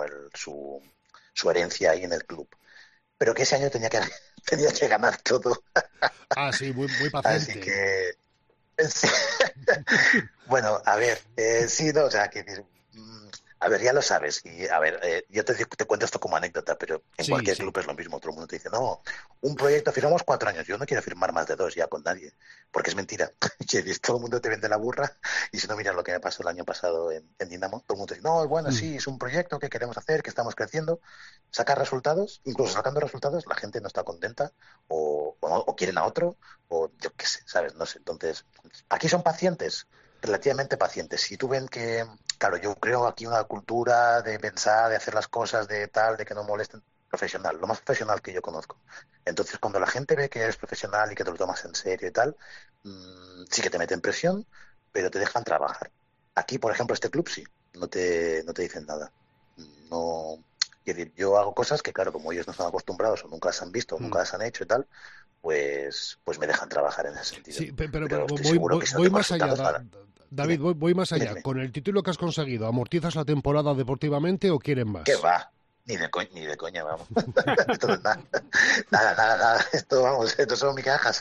su herencia ahí en el club. Pero que ese año tenía que ganar todo. Ah, sí, muy paciente. Así que... Sí. Bueno, a ver, sí, no, o sea, que... A ver, ya lo sabes. Y a ver, yo te cuento esto como anécdota, pero en cualquier club es lo mismo. Todo el mundo te dice, no, un proyecto firmamos 4 años. Yo no quiero firmar más de 2 ya con nadie, porque es mentira. Todo el mundo te vende la burra. Y si no miras lo que me pasó el año pasado en Dinamo, todo el mundo dice, no, bueno, sí, es un proyecto que queremos hacer, que estamos creciendo. Sacar resultados, incluso sacando resultados, la gente no está contenta o quieren a otro, o yo qué sé, ¿sabes? No sé. Entonces, aquí son pacientes. Relativamente pacientes. Si tú ven que, claro, yo creo aquí una cultura de pensar, de hacer las cosas, de tal, de que no molesten, profesional, lo más profesional que yo conozco. Entonces, cuando la gente ve que eres profesional y que te lo tomas en serio y tal, sí que te meten presión, pero te dejan trabajar. Aquí, por ejemplo, este club sí, no te dicen nada. No, es decir, yo hago cosas que, claro, como ellos no están acostumbrados o nunca las han visto, o nunca las han hecho y tal, pues me dejan trabajar en ese sentido. Sí, pero voy más allá, David, voy más allá. Dime. Con el título que has conseguido, ¿amortizas la temporada deportivamente o quieren más? ¿Qué va? Ni de coña, vamos. Esto no es nada. Esto son migajas.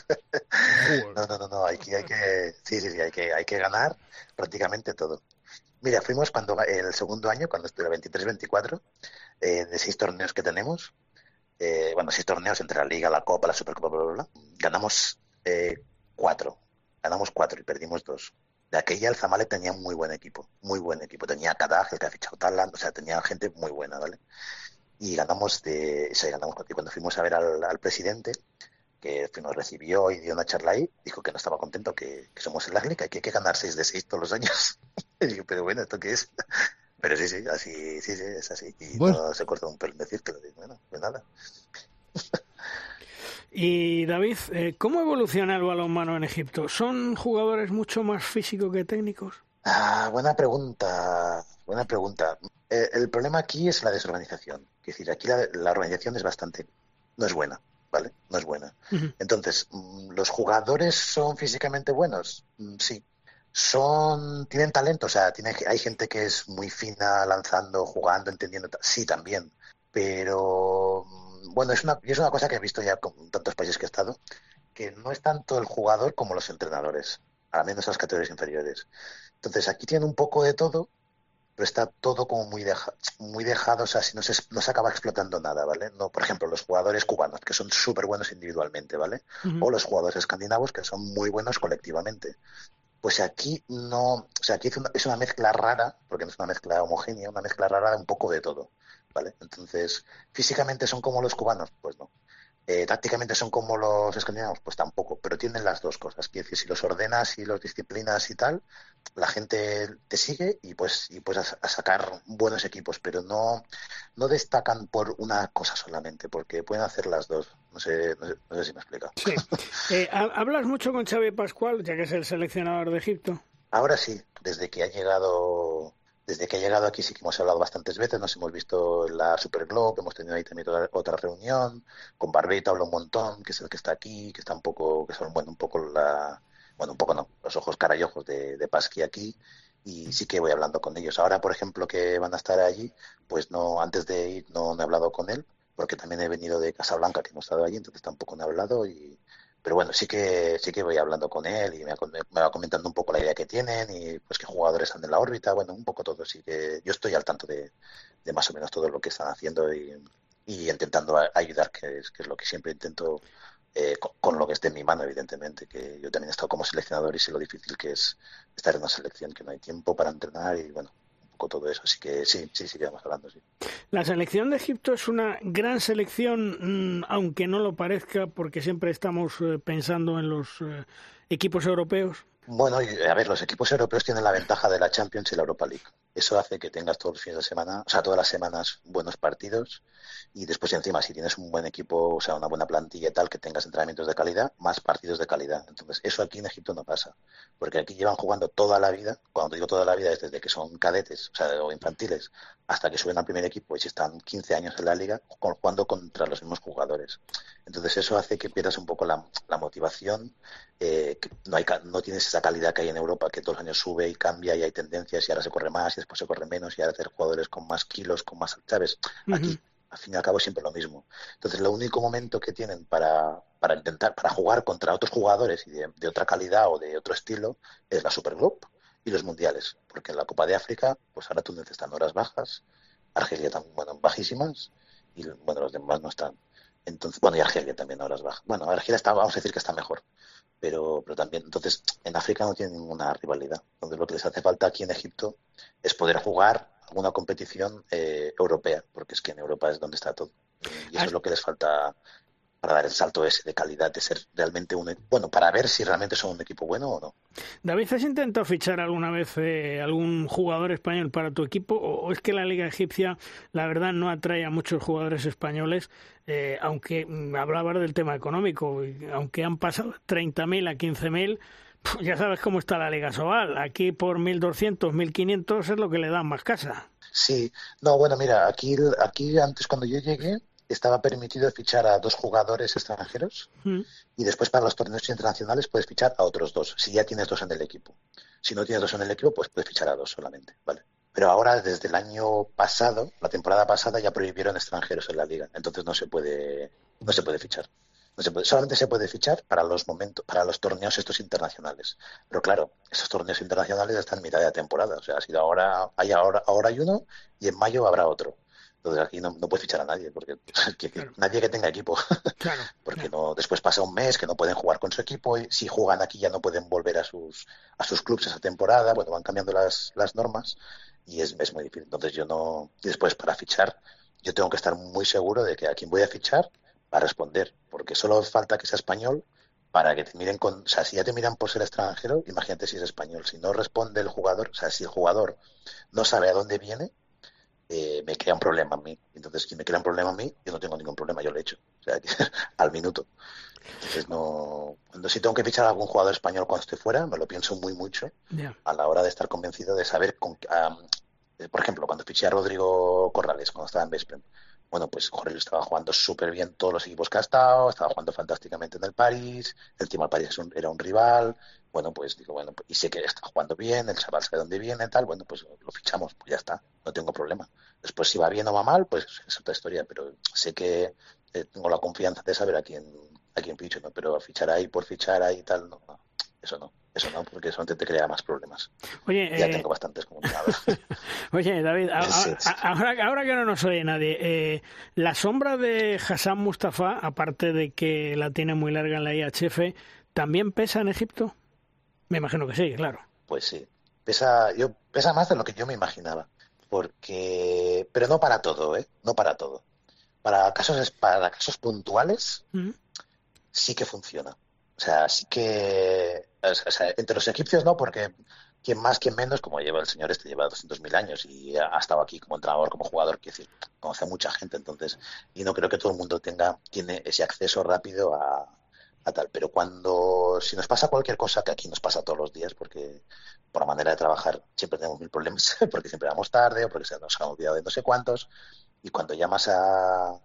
No, hay que ganar prácticamente todo. Mira, fuimos cuando el segundo año, cuando estuve 23-24, de 6 torneos que tenemos, 6 torneos entre la Liga, la Copa, la Supercopa, bla, bla, bla, ganamos 4. Ganamos 4 y perdimos 2. De aquella el Zamalek tenía muy buen equipo. Tenía Kadaj, el que ha fichado Talán, o sea, tenía gente muy buena, ¿vale? Y ganamos 4. Y cuando fuimos a ver al presidente, que nos recibió y dio una charla ahí, dijo que no estaba contento, que somos el Ahly, que hay que ganar 6 de 6 todos los años. Y digo, pero bueno, ¿esto qué es? Pero sí, es así. Y bueno, no se corta un pelo en decir que bueno, pues nada. Y David, ¿cómo evoluciona el balonmano en Egipto? ¿Son jugadores mucho más físicos que técnicos? Buena pregunta. El problema aquí es la desorganización. Es decir, aquí la organización no es buena, ¿vale? No es buena. Uh-huh. Entonces, ¿los jugadores son físicamente buenos? Sí. Tienen talento, o sea, hay gente que es muy fina lanzando, jugando, entendiendo. Sí, también. Pero bueno, es una cosa que he visto ya con tantos países que he estado, que no es tanto el jugador como los entrenadores, al menos en las categorías inferiores. Entonces aquí tiene un poco de todo, pero está todo como muy dejado, o sea, si no se acaba explotando nada, ¿vale? No, por ejemplo, los jugadores cubanos, que son súper buenos individualmente, ¿vale? Uh-huh. O los jugadores escandinavos, que son muy buenos colectivamente. Pues aquí no, o sea, aquí es una mezcla rara, porque no es una mezcla homogénea, una mezcla rara de un poco de todo, ¿vale? Entonces, ¿físicamente son como los cubanos? Pues no. Tácticamente son como los escandinavos, pues tampoco, pero tienen las dos cosas. Quiere decir, si los ordenas y los disciplinas y tal, la gente te sigue y puedes a sacar buenos equipos, pero no destacan por una cosa solamente, porque pueden hacer las dos. No sé si me explico. Sí. ¿Hablas mucho con Xavi Pascual, ya que es el seleccionador de Egipto? Ahora sí, desde que ha llegado aquí sí que hemos hablado bastantes veces, nos hemos visto en la Super Globe, hemos tenido ahí también otra reunión, con Barbeta hablo un montón, que es el que está aquí, que está un poco, que son un poco los ojos cara y ojos de Pasqui aquí, y sí que voy hablando con ellos. Ahora, por ejemplo, que van a estar allí, pues no, antes de ir no he hablado con él, porque también he venido de Casablanca, que no he estado allí, entonces tampoco no he hablado, pero bueno, sí que voy hablando con él y me va comentando un poco la idea que tienen y pues qué jugadores están en la órbita, bueno, un poco todo. Sí que yo estoy al tanto de más o menos todo lo que están haciendo y intentando ayudar, que es lo que siempre intento con lo que esté en mi mano, evidentemente, que yo también he estado como seleccionador y sé lo difícil que es estar en una selección, que no hay tiempo para entrenar y bueno, todo eso, así que sí, vamos hablando, sí. La selección de Egipto es una gran selección, aunque no lo parezca, porque siempre estamos pensando en los equipos europeos. Bueno, a ver, los equipos europeos tienen la ventaja de la Champions y la Europa League. Eso hace que tengas todos los fines de semana, o sea, todas las semanas buenos partidos y después encima si tienes un buen equipo, o sea, una buena plantilla y tal, que tengas entrenamientos de calidad, más partidos de calidad. Entonces, eso aquí en Egipto no pasa, porque aquí llevan jugando toda la vida, cuando digo toda la vida es desde que son cadetes, o sea, o infantiles, hasta que suben al primer equipo y si están 15 años en la liga, jugando contra los mismos jugadores. Entonces, eso hace que pierdas un poco la motivación, que no tienes esa calidad que hay en Europa, que todos los años sube y cambia y hay tendencias y ahora se corre más y después se corre menos y ahora hacer jugadores con más kilos, con más, ¿sabes? Aquí, al fin y al cabo, es siempre lo mismo. Entonces, el único momento que tienen para jugar contra otros jugadores y de otra calidad o de otro estilo es la Super Globe y los mundiales, porque en la Copa de África, pues ahora Túnez están horas bajas, Argelia también, bueno, bajísimas y bueno, los demás no están. Entonces, bueno, y Argelia también horas bajas. Bueno, Argelia está, vamos a decir que está mejor. Pero también, entonces, en África no tienen ninguna rivalidad. Entonces, lo que les hace falta aquí en Egipto es poder jugar alguna competición europea, porque es que en Europa es donde está todo. Y eso es lo que les falta para dar el salto ese de calidad, de ser realmente para ver si realmente son un equipo bueno o no. David, ¿has intentado fichar alguna vez algún jugador español para tu equipo? ¿O es que la Liga Egipcia, la verdad, no atrae a muchos jugadores españoles? Aunque hablabas del tema económico, aunque han pasado 30.000 a 15.000, ya sabes cómo está la Liga Sobal. Aquí por 1.200, 1.500 es lo que le dan más casa. Sí, no, bueno, mira, aquí antes cuando yo llegué estaba permitido fichar a 2 jugadores extranjeros y después para los torneos internacionales puedes fichar a otros 2, si ya tienes 2 en el equipo. Si no tienes 2 en el equipo, pues puedes fichar a 2 solamente, ¿vale? Pero ahora, desde el año pasado, la temporada pasada, ya prohibieron extranjeros en la liga, entonces no se puede fichar. Solamente se puede fichar para los torneos estos internacionales. Pero claro, esos torneos internacionales están en mitad de la temporada, o sea, ahora hay uno y en mayo habrá otro. Entonces aquí no puedes fichar a nadie, porque claro. Nadie que tenga equipo. Claro, porque no, después pasa un mes que no pueden jugar con su equipo y si juegan aquí ya no pueden volver a sus clubes esa temporada. Bueno, van cambiando las normas y es muy difícil. Entonces y después para fichar yo tengo que estar muy seguro de que a quien voy a fichar va a responder, porque solo falta que sea español para que te miren o sea, si ya te miran por ser extranjero, imagínate si es español. Si no responde el jugador, o sea, si el jugador no sabe a dónde viene, me crea un problema a mí. Entonces, si me crea un problema a mí, yo no tengo ningún problema, yo lo he hecho. O sea, al minuto. Entonces, cuando sí tengo que fichar a algún jugador español cuando esté fuera, me lo pienso mucho a la hora de estar convencido de saber por ejemplo, cuando fiché a Rodrigo Corrales, cuando estaba en Veszprém, bueno, pues Jorge estaba jugando súper bien todos los equipos que ha estado, estaba jugando fantásticamente en el París, encima el París era un rival, bueno, pues digo, y sé que está jugando bien, el chaval sabe dónde viene, tal, bueno, pues lo fichamos, pues ya está, no tengo problema. Después si va bien o va mal, pues es otra historia, pero sé que tengo la confianza de saber a quién ficho, ¿no? Pero fichar ahí por fichar ahí tal, no, eso no, porque eso te crea más problemas. Oye, ya tengo bastantes comunicados. Oye, David, sí. Ahora que no nos oye nadie, la sombra de Hassan Mustafa, aparte de que la tiene muy larga en la IHF, ¿también pesa en Egipto? Me imagino que sí, claro. Pues sí, pesa más de lo que yo me imaginaba, pero no para todo, no para todo. para casos puntuales, sí que funciona. O sea, sí que... O sea, entre los egipcios no, porque quien más, quien menos, como lleva el señor lleva 200.000 años y ha estado aquí como entrenador, como jugador, quiero decir, conoce a mucha gente, entonces, y no creo que todo el mundo tiene ese acceso rápido a tal. Pero si nos pasa cualquier cosa, que aquí nos pasa todos los días, porque por la manera de trabajar siempre tenemos 1000 problemas, porque siempre vamos tarde o porque se nos han olvidado de no sé cuántos, y cuando llamas a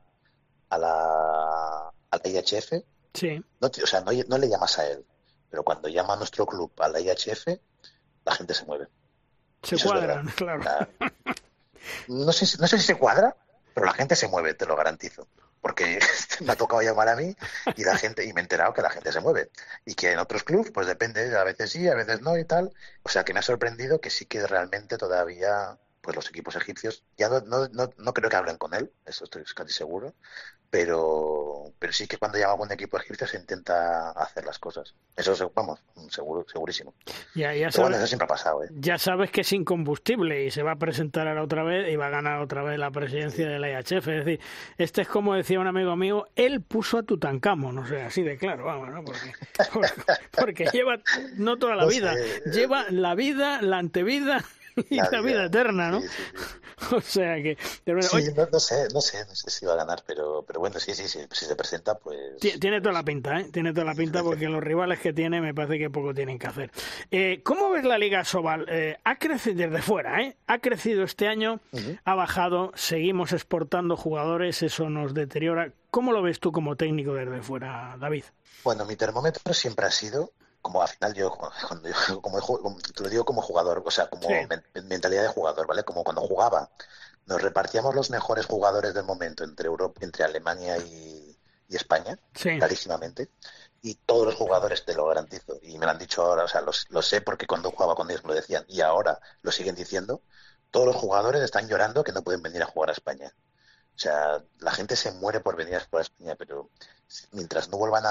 la IHF, sí. No le llamas a él, pero cuando llama a nuestro club a la IHF, la gente se mueve. Se cuadran, claro. No sé si se cuadra, pero la gente se mueve, te lo garantizo. Porque me ha tocado llamar a mí y me he enterado que la gente se mueve. Y que en otros clubs, pues depende, a veces sí, a veces no y tal. O sea, que me ha sorprendido que sí que realmente todavía, pues los equipos egipcios, ya no creo que hablen con él, eso estoy casi seguro, pero sí que cuando llama a un equipo egipcio se intenta hacer las cosas. Eso, vamos, segurísimo. Ya pero sabes, bueno, eso siempre ha pasado, ¿eh? Ya sabes que es incombustible y se va a presentar ahora otra vez y va a ganar otra vez la presidencia de la IHF. Es decir, este es como decía un amigo mío, él puso a Tutankamón, o sea, así de claro, vamos, ¿no? Porque lleva, no toda la vida, lleva la vida, la antevida y la vida eterna, ¿no? Sí. O sea que... Sí, no sé si va a ganar, pero bueno, sí, si se presenta, pues... Tiene toda la pinta, ¿eh? Tiene toda la pinta porque los rivales que tiene me parece que poco tienen que hacer. ¿Cómo ves la Liga Sobal? Ha crecido desde fuera, ¿eh? Ha crecido este año, ha bajado, seguimos exportando jugadores, eso nos deteriora. ¿Cómo lo ves tú como técnico desde fuera, David? Bueno, mi termómetro siempre ha sido... Como al final te lo digo como jugador, o sea, como mentalidad de jugador, ¿vale? Como cuando jugaba, nos repartíamos los mejores jugadores del momento entre Alemania y España, clarísimamente, y todos los jugadores, te lo garantizo, y me lo han dicho ahora, o sea, lo sé porque cuando jugaba con ellos me lo decían, y ahora lo siguen diciendo, todos los jugadores están llorando que no pueden venir a jugar a España. O sea, la gente se muere por venir a jugar a España, pero mientras no vuelva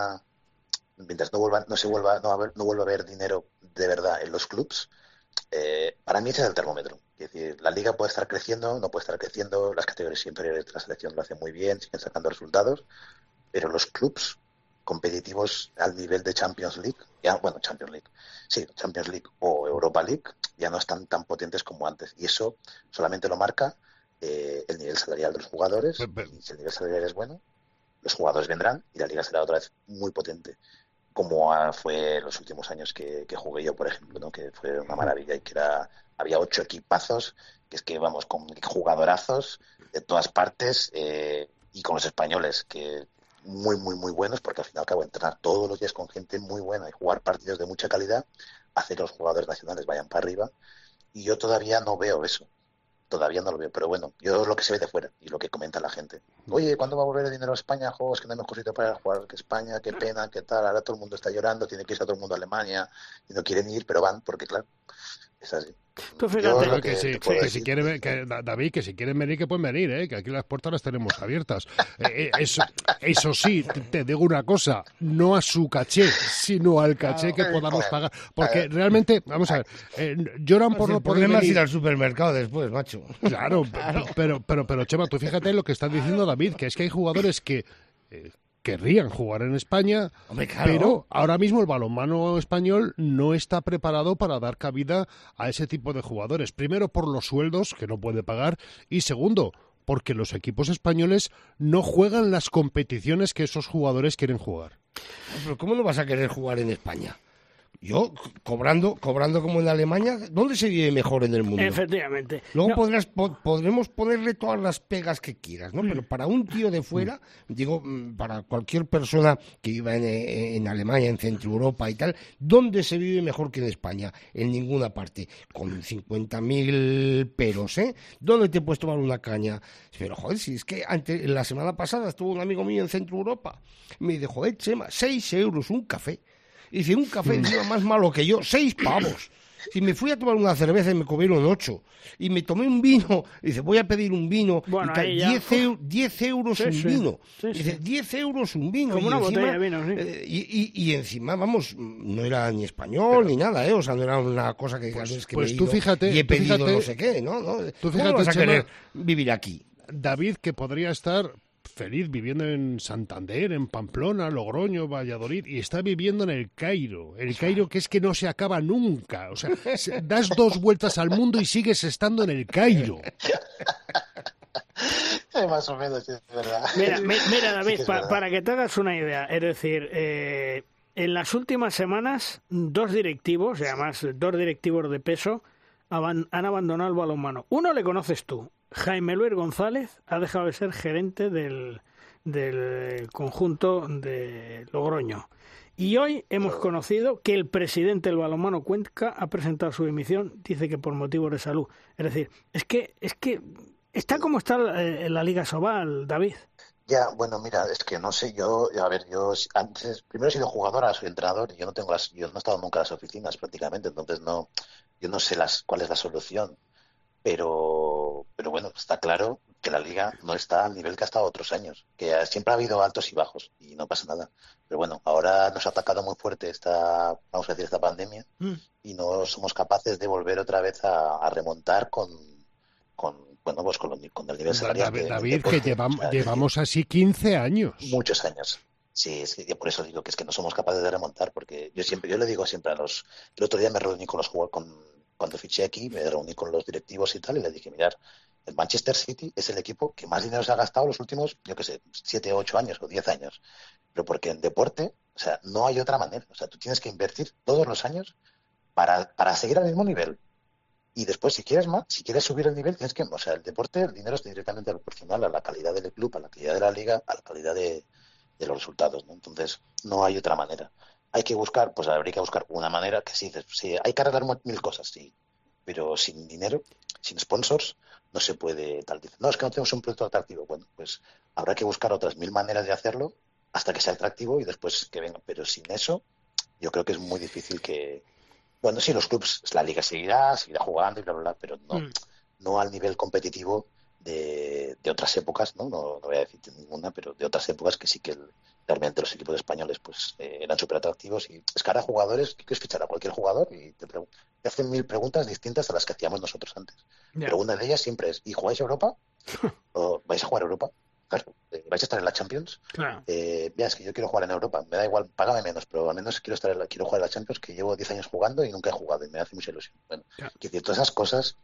a haber dinero de verdad en los clubs, para mí ese es el termómetro. Es decir, la liga puede estar creciendo, no puede estar creciendo, las categorías inferiores de la selección lo hacen muy bien, siguen sacando resultados, pero los clubs competitivos al nivel de Champions League o Europa League ya no están tan potentes como antes, y eso solamente lo marca el nivel salarial de los jugadores. Y si el nivel salarial es bueno, los jugadores vendrán y la liga será otra vez muy potente, como fue los últimos años que jugué yo, por ejemplo, ¿no? Que fue una maravilla y que había 8 equipazos, que es que vamos con jugadorazos de todas partes, y con los españoles, que muy, muy, muy buenos, porque al fin y al cabo entrenar todos los días con gente muy buena y jugar partidos de mucha calidad hace que los jugadores nacionales vayan para arriba, y yo todavía no veo eso. Todavía no lo veo, pero bueno, yo lo que se ve de fuera y lo que comenta la gente. Oye, ¿cuándo va a volver el dinero a España? Es que no hay mejor sitio para jugar que España, qué pena, qué tal. Ahora todo el mundo está llorando, tiene que irse a todo el mundo a Alemania y no quieren ir, pero van, porque claro, es así. Tú fíjate que si quieren, David, que si quieren venir, que pueden venir, que aquí las puertas las tenemos abiertas. Eso sí, te digo una cosa, no a su caché, sino al caché que podamos pagar. Porque realmente, vamos a ver, lloran por no poder venir. Es ir al supermercado después, macho. Claro, pero Chema, tú fíjate lo que está diciendo David, que es que hay jugadores que querrían jugar en España, pero ahora mismo el balonmano español no está preparado para dar cabida a ese tipo de jugadores. Primero, por los sueldos que no puede pagar, y segundo, porque los equipos españoles no juegan las competiciones que esos jugadores quieren jugar. Pero ¿cómo no vas a querer jugar en España? Yo, cobrando como en Alemania, ¿dónde se vive mejor en el mundo? Efectivamente. Luego podremos ponerle todas las pegas que quieras, ¿no? Pero para un tío de fuera, digo, para cualquier persona que viva en Alemania, en Centro Europa y tal, ¿dónde se vive mejor que en España? En ninguna parte. Con 50.000 peros, ¿eh? ¿Dónde te puedes tomar una caña? Pero, joder, si es que la semana pasada estuvo un amigo mío en Centro Europa, me dijo, joder, Chema, 6 euros un café. Y dice, un café encima más malo que yo, 6 pavos. Si me fui a tomar una cerveza y me comieron 8. Y me tomé un vino, dice, voy a pedir un vino. Bueno, y 10 euros un vino. Dice, 10 euros un vino. Como una botella de vino, y encima, vamos, no era ni español ni nada, O sea, no era una cosa que... Pues tú fíjate... Y he pedido no sé qué, ¿no? Tú fíjate, ¿cómo vas a Chema, querer vivir aquí? David, que podría estar feliz viviendo en Santander, en Pamplona, Logroño, Valladolid, y está viviendo en el Cairo que es que no se acaba nunca, o sea, das 2 vueltas al mundo y sigues estando en el Cairo. Más o menos, es verdad. Mira David, Sí, es verdad. para que te hagas una idea, es decir, en las últimas semanas 2 directivos, y además 2 directivos de peso, han abandonado el balonmano. Uno le conoces tú, Jaime Luis González ha dejado de ser gerente del conjunto de Logroño. Y hoy hemos conocido que el presidente del balonmano Cuenca ha presentado su dimisión, dice que por motivos de salud. Es decir, es que está como está la Liga Sobal, David. Ya, bueno, mira, es que no sé, yo antes, primero he sido jugador, ahora soy entrenador, y yo no he estado nunca en las oficinas prácticamente, entonces yo no sé cuál es la solución, pero bueno, está claro que la liga no está al nivel que ha estado otros años, que siempre ha habido altos y bajos y no pasa nada. Pero bueno, ahora nos ha atacado muy fuerte esta pandemia y no somos capaces de volver otra vez a remontar con el nivel salarial. David, que llevamos así 15 años. Muchos años. Sí, es que yo por eso digo que es que no somos capaces de remontar, porque yo le digo siempre el otro día me reuní con los jugadores, cuando fiché aquí, me reuní con los directivos y tal, y les dije, mirad, el Manchester City es el equipo que más dinero se ha gastado los últimos, 7, 8 años o 10 años. Pero porque en deporte, o sea, no hay otra manera. O sea, tú tienes que invertir todos los años para seguir al mismo nivel. Y después, si quieres subir el nivel, tienes que, o sea, el dinero es directamente proporcional a la calidad del club, a la calidad de la liga, a la calidad de los resultados, ¿no? Entonces, no hay otra manera. Habría que buscar una manera que sí, hay que arreglar 1000 cosas, sí, pero sin dinero, sin sponsors, no se puede tal. Dicen, no, es que no tenemos un producto atractivo. Bueno, pues habrá que buscar otras 1000 maneras de hacerlo hasta que sea atractivo y después que venga. Pero sin eso, yo creo que es muy difícil que... Bueno, sí, los clubs, la liga seguirá jugando y bla, bla, bla, pero no al nivel competitivo de otras épocas, ¿no? No voy a decirte ninguna, pero de otras épocas que sí que realmente los equipos españoles pues eran súper atractivos. Y es que ahora jugadores, que quieres fichar a cualquier jugador y te hacen 1000 preguntas distintas a las que hacíamos nosotros antes. Yeah. Pero una de ellas siempre es, ¿y jugáis a Europa? ¿O vais a jugar a Europa? Claro, ¿vais a estar en la Champions? Claro. Es que yo quiero jugar en Europa, me da igual, págame menos, pero al menos quiero jugar en la Champions, que llevo 10 años jugando y nunca he jugado y me hace mucha ilusión. Bueno, claro. Todas esas cosas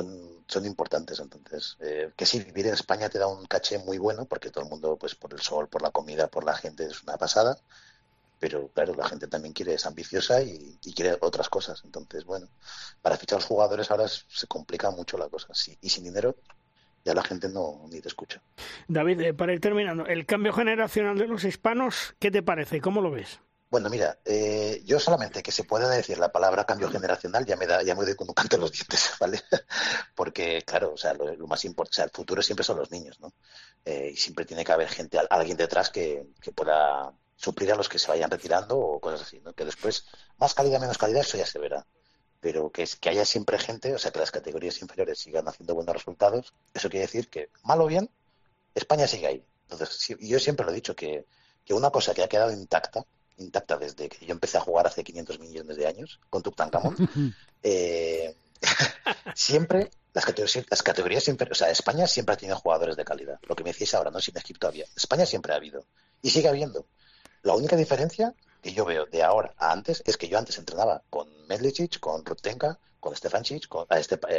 son importantes. Entonces, que sí, vivir en España te da un caché muy bueno, porque todo el mundo, pues por el sol, por la comida, por la gente, es una pasada, pero claro, la gente también es ambiciosa y quiere otras cosas. Entonces, bueno, para fichar a los jugadores ahora se complica mucho la cosa, sí, y sin dinero ya la gente ni te escucha. David, para ir terminando, el cambio generacional de los hispanos, ¿qué te parece? ¿Cómo lo ves? Bueno, mira, yo solamente que se pueda decir la palabra cambio generacional ya me doy con un canto en los dientes, ¿vale? Porque, claro, o sea, lo más importante, o sea, el futuro siempre son los niños, ¿no? Y siempre tiene que haber alguien detrás que pueda suplir a los que se vayan retirando o cosas así, ¿no? Que después, más calidad, menos calidad, eso ya se verá. Pero que haya siempre gente, o sea, que las categorías inferiores sigan haciendo buenos resultados, eso quiere decir que, mal o bien, España sigue ahí. Entonces, yo siempre lo he dicho, que una cosa que ha quedado intacta desde que yo empecé a jugar hace 500 millones de años, con Tutankamón, siempre, las categorías inferiores, o sea, España siempre ha tenido jugadores de calidad. Lo que me decís ahora, no sin Egipto había. España siempre ha habido. Y sigue habiendo. La única diferencia que yo veo de ahora a antes es que yo antes entrenaba con Medlicic, con Rutenka, con Stefancic, con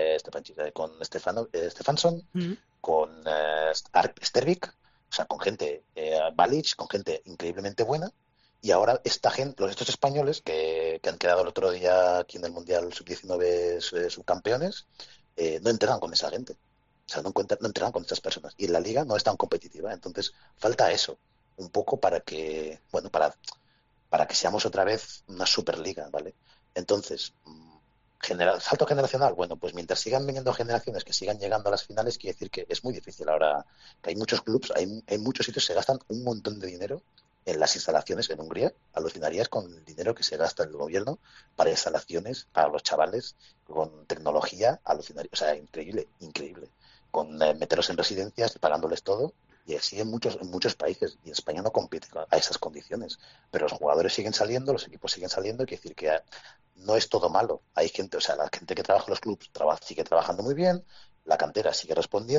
Stefansson, con Stervik, o sea, con gente Balic, con gente increíblemente buena. Y ahora esta gente, estos españoles que han quedado el otro día aquí en el Mundial Sub-19 subcampeones, no entrenan con esa gente. O sea, no entrenan con estas personas. Y en la liga no es tan competitiva. Entonces, falta eso. Un poco para que seamos otra vez una superliga, ¿vale? Entonces, salto generacional, bueno, pues mientras sigan viniendo generaciones que sigan llegando a las finales, quiere decir que es muy difícil ahora, que hay muchos clubs, hay muchos sitios que se gastan un montón de dinero en las instalaciones. En Hungría alucinarías con el dinero que se gasta el gobierno para instalaciones para los chavales, con tecnología alucinaria, o sea, increíble, con meterlos en residencias, pagándoles todo. Y así en muchos países, y España no compite a esas condiciones, pero los jugadores siguen saliendo, los equipos siguen saliendo, quiere decir que no es todo malo. Hay gente, o sea, la gente que trabaja en los clubes sigue trabajando muy bien, la cantera sigue respondiendo,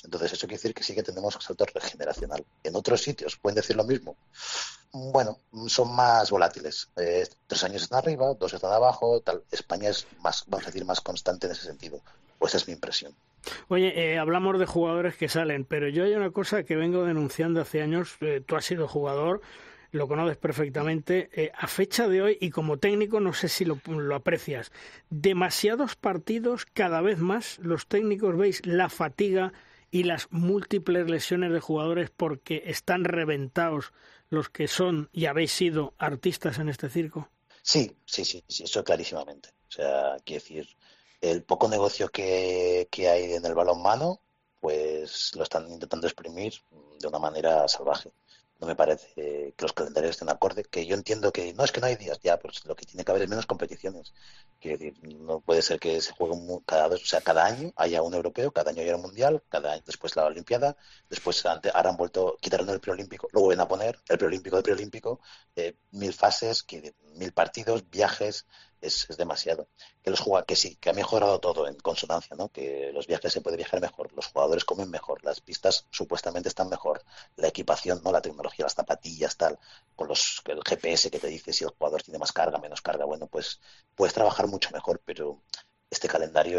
Entonces eso quiere decir que sí que tenemos salto regeneracional. En otros sitios pueden decir lo mismo. Bueno, son más volátiles. 3 años están arriba, 2 están abajo, tal. España es más, vamos a decir, más constante en ese sentido. Pues es mi impresión. Oye, hablamos de jugadores que salen, pero yo hay una cosa que vengo denunciando hace años. Tú has sido jugador, lo conoces perfectamente. A fecha de hoy, y como técnico, no sé si lo aprecias, demasiados partidos, cada vez más los técnicos veis la fatiga y las múltiples lesiones de jugadores porque están reventados los que son y habéis sido artistas en este circo. Sí, eso clarísimamente. O sea, quiero decir, el poco negocio que hay en el balonmano, pues lo están intentando exprimir de una manera salvaje. No me parece que los calendarios estén acorde, que yo entiendo que no es que no hay días, ya, pues lo que tiene que haber es menos competiciones. Quiero decir, no puede ser que se juegue cada año haya un europeo, cada año haya un mundial, cada año después la olimpiada, después ahora han vuelto, quitaron el preolímpico, lo vuelven a poner, el preolímpico, 1000 fases, 1000 partidos, viajes. Es demasiado. Que sí, que ha mejorado todo en consonancia, ¿no? Que los viajes se puede viajar mejor, los jugadores comen mejor, las pistas supuestamente están mejor, la equipación, ¿no? La tecnología, las zapatillas, tal, con el GPS que te dice si el jugador tiene más carga, menos carga, bueno, pues puedes trabajar mucho mejor, pero este calendario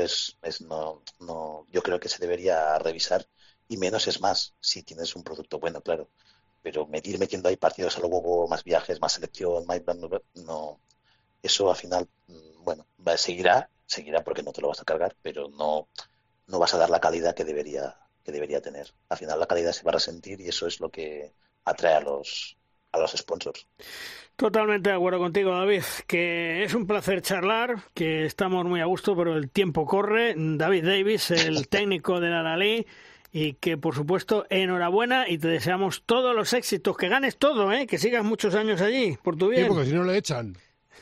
no, yo creo que se debería revisar, y menos es más, si tienes un producto bueno, claro, pero ir metiendo ahí partidos a lo huevo, más viajes, más selección, no. Eso al final, bueno, seguirá porque no te lo vas a cargar, pero no vas a dar la calidad que debería tener. Al final la calidad se va a resentir y eso es lo que atrae a los sponsors. Totalmente de acuerdo contigo, David, que es un placer charlar, que estamos muy a gusto, pero el tiempo corre. David Davis, el técnico del Al-Ahly, y que, por supuesto, enhorabuena y te deseamos todos los éxitos, que ganes todo, que sigas muchos años allí, por tu bien. Sí, porque si no le echan.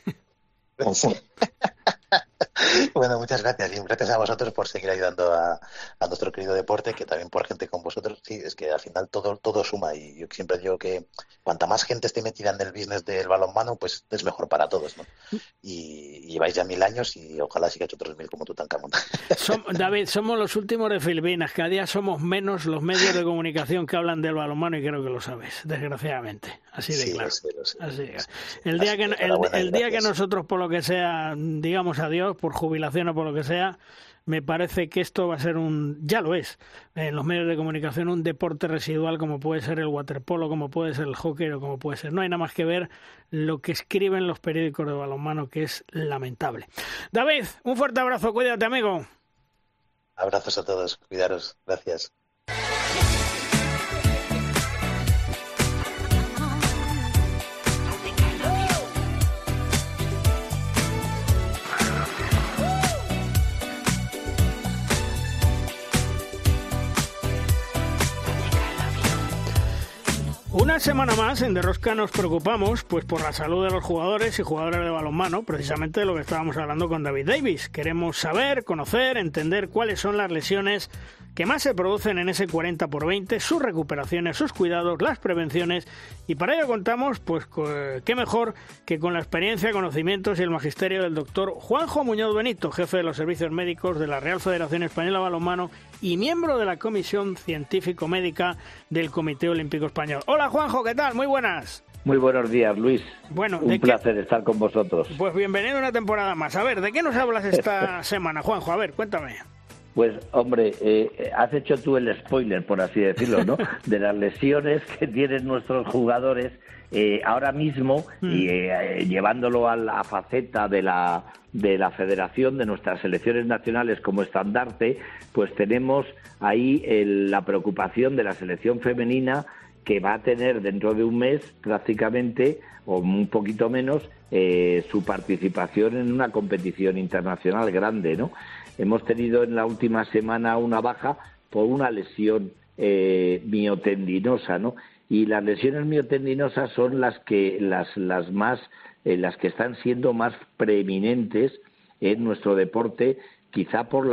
Bueno, muchas gracias, y gracias a vosotros por seguir ayudando a nuestro querido deporte, que también por gente como vosotros. Sí, es que al final todo suma, y yo siempre digo que cuanta más gente esté metida en el business del balonmano, pues es mejor para todos, ¿no? Y lleváis ya 1000 años y ojalá sigáis otros 1000 como Tutankamón. David, somos los últimos de Filipinas, cada día somos menos los medios de comunicación que hablan del balonmano, y creo que lo sabes, desgraciadamente, así de claro. El día que nosotros, por lo que sea, digamos adiós, por jubilación o por lo que sea, me parece que esto va a ser ya lo es, en los medios de comunicación, un deporte residual como puede ser el waterpolo, como puede ser el hockey o como puede ser. No hay nada más que ver lo que escriben los periódicos de balonmano, que es lamentable. David, un fuerte abrazo, cuídate, amigo. Abrazos a todos, cuidaros, gracias. Una semana más en De Rosca nos preocupamos pues por la salud de los jugadores y jugadoras de balonmano, precisamente de lo que estábamos hablando con David Davis. Queremos saber, conocer, entender cuáles son las lesiones que más se producen en ese 40x20, sus recuperaciones, sus cuidados, las prevenciones, y para ello contamos, pues qué mejor que con la experiencia, conocimientos y el magisterio del doctor Juanjo Muñoz Benito, jefe de los servicios médicos de la Real Federación Española de Balonmano y miembro de la Comisión Científico-Médica del Comité Olímpico Español. Hola Juanjo, ¿qué tal? Muy buenas. Muy buenos días, Luis. Bueno, un placer estar con vosotros. Pues bienvenido a una temporada más. A ver, ¿de qué nos hablas esta semana, Juanjo? A ver, cuéntame. Pues, hombre, has hecho tú el spoiler, por así decirlo, ¿no? De las lesiones que tienen nuestros jugadores ahora mismo, y llevándolo a la faceta de la federación, de nuestras selecciones nacionales como estandarte, pues tenemos ahí la preocupación de la selección femenina, que va a tener dentro de un mes prácticamente, o un poquito menos, su participación en una competición internacional grande, ¿no? Hemos tenido en la última semana una baja por una lesión miotendinosa, ¿no? Y las lesiones miotendinosas son las que están siendo más preeminentes en nuestro deporte, quizá por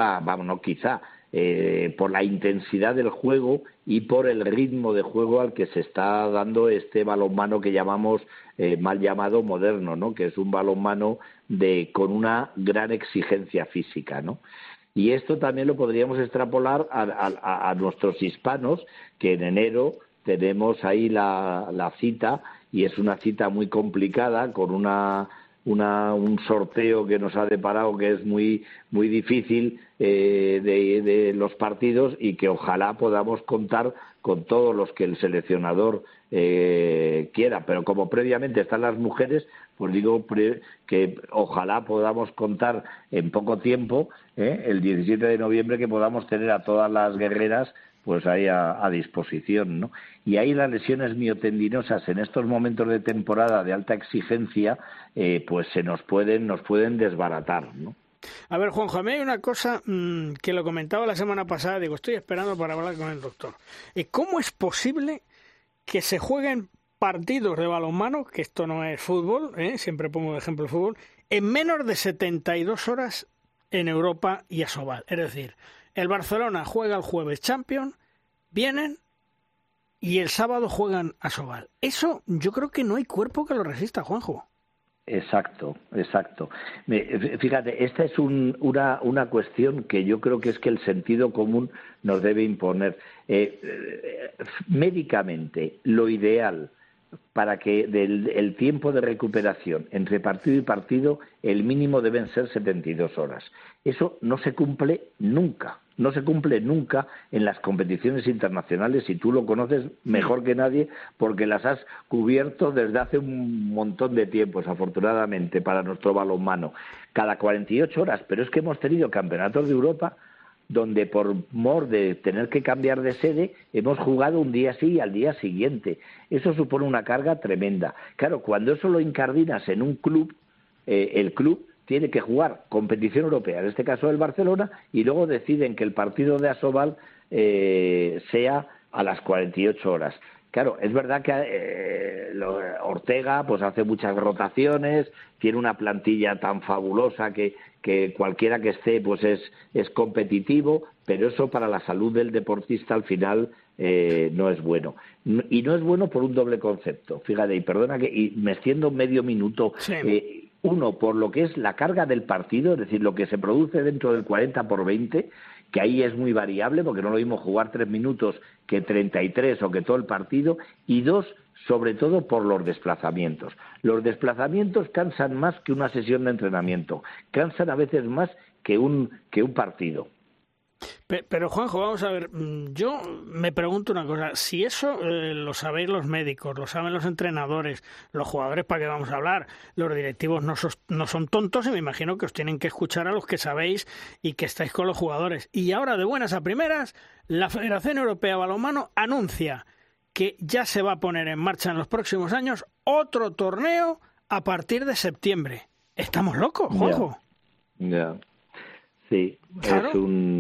por la intensidad del juego y por el ritmo de juego al que se está dando este balonmano que llamamos mal llamado moderno, ¿no? Que es un balonmano con una gran exigencia física, ¿no? Y esto también lo podríamos extrapolar a nuestros hispanos, que en enero tenemos ahí la cita, y es una cita muy complicada, con un sorteo que nos ha deparado que es muy difícil de los partidos, y que ojalá podamos contar con todos los que el seleccionador quiera, pero como previamente están las mujeres, pues digo que ojalá podamos contar en poco tiempo, el 17 de noviembre, que podamos tener a todas las guerreras pues ahí a disposición, ¿no? Y ahí las lesiones miotendinosas en estos momentos de temporada de alta exigencia, pues nos pueden desbaratar, ¿no? A ver, Juanjo, a mí hay una cosa que lo comentaba la semana pasada, digo, estoy esperando para hablar con el doctor. ¿Cómo es posible que se jueguen partidos de balonmano, que esto no es fútbol, siempre pongo de ejemplo el fútbol, en menos de 72 horas en Europa y Asobal? Es decir, el Barcelona juega el jueves Champions, vienen y el sábado juegan Asobal. Eso yo creo que no hay cuerpo que lo resista, Juanjo. Exacto. Fíjate, esta es una cuestión que yo creo que es que el sentido común nos debe imponer. Médicamente, lo ideal para que el tiempo de recuperación entre partido y partido, el mínimo deben ser 72 horas. Eso no se cumple nunca en las competiciones internacionales, y tú lo conoces mejor que nadie porque las has cubierto desde hace un montón de tiempo, afortunadamente, para nuestro balonmano. Cada 48 horas, pero es que hemos tenido campeonatos de Europa donde por mor de tener que cambiar de sede hemos jugado un día sí y al día siguiente. Eso supone una carga tremenda. Claro, cuando eso lo incardinas en un club, el club tiene que jugar competición europea, en este caso el Barcelona, y luego deciden que el partido de Asobal sea a las 48 horas. Claro, es verdad que Ortega pues hace muchas rotaciones, tiene una plantilla tan fabulosa que cualquiera que esté pues es competitivo, pero eso para la salud del deportista al final no es bueno. Y no es bueno por un doble concepto. Fíjate, y perdona que me extiendo medio minuto. Sí. Uno, por lo que es la carga del partido, es decir, lo que se produce dentro del 40/20, que ahí es muy variable, porque no lo mismo jugar 3 minutos que 33 o que todo el partido. Y dos, sobre todo por los desplazamientos. Los desplazamientos cansan más que una sesión de entrenamiento, cansan a veces más que un partido. Pero Juanjo, vamos a ver, yo me pregunto una cosa, si eso lo sabéis los médicos, lo saben los entrenadores, los jugadores, ¿para qué vamos a hablar? Los directivos no son tontos, y me imagino que os tienen que escuchar a los que sabéis y que estáis con los jugadores. Y ahora, de buenas a primeras, la Federación Europea de Balonmano anuncia que ya se va a poner en marcha en los próximos años otro torneo a partir de septiembre. ¿Estamos locos, Juanjo? Ya. Sí, claro.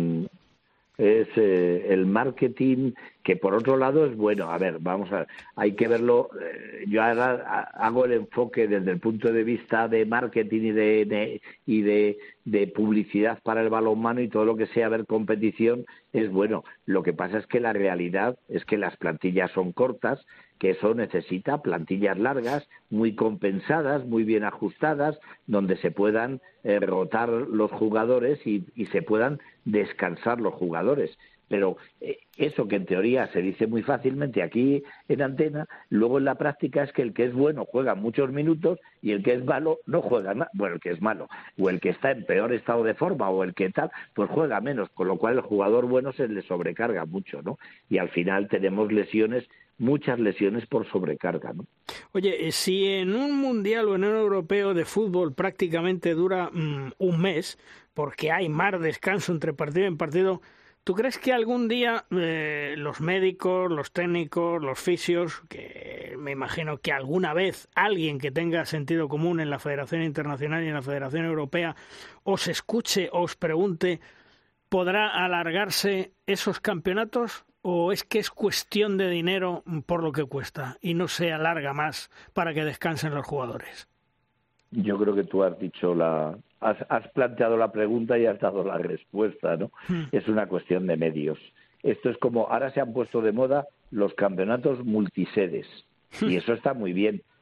Es el marketing, que por otro lado es bueno. A ver, vamos a ver, hay que verlo. Yo ahora hago el enfoque desde el punto de vista de marketing y de publicidad para el balonmano, y todo lo que sea ver competición es bueno. Lo que pasa es que la realidad es que las plantillas son cortas, que eso necesita plantillas largas, muy compensadas, muy bien ajustadas, donde se puedan rotar los jugadores y se puedan descansar los jugadores. Pero eso que en teoría se dice muy fácilmente aquí en antena, luego en la práctica es que el que es bueno juega muchos minutos y el que es malo no juega nada. Bueno, el que es malo, o el que está en peor estado de forma, o el que tal, pues juega menos, con lo cual el jugador bueno se le sobrecarga mucho, ¿no? Y al final tenemos muchas lesiones por sobrecarga, ¿no? Oye, si en un mundial o en un europeo de fútbol prácticamente dura un mes, porque hay más descanso entre partido y partido, ¿tú crees que algún día los médicos, los técnicos, los fisios, que me imagino que alguna vez alguien que tenga sentido común en la Federación Internacional y en la Federación Europea os escuche, os pregunte, ¿podrá alargarse esos campeonatos? ¿O es que es cuestión de dinero por lo que cuesta y no se alarga más para que descansen los jugadores? Yo creo que tú has planteado la pregunta y has dado la respuesta, ¿no? Es una cuestión de medios. Esto es como, ahora se han puesto de moda los campeonatos multisedes, y eso está muy bien,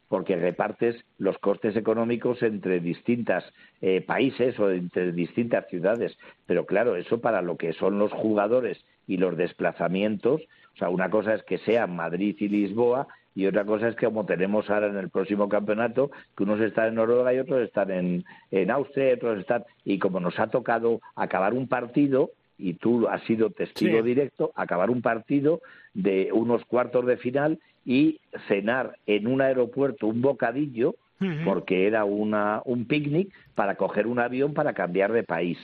porque repartes los costes económicos entre distintos países o entre distintas ciudades. Pero claro, eso para lo que son los jugadores y los desplazamientos, o sea, una cosa es que sean Madrid y Lisboa, y otra cosa es que, como tenemos ahora en el próximo campeonato, que unos están en Noruega y otros están en Austria y otros están... Y como nos ha tocado acabar un partido, y tú has sido testigo directo, acabar un partido de unos cuartos de final y cenar en un aeropuerto un bocadillo, porque era un picnic, para coger un avión para cambiar de país.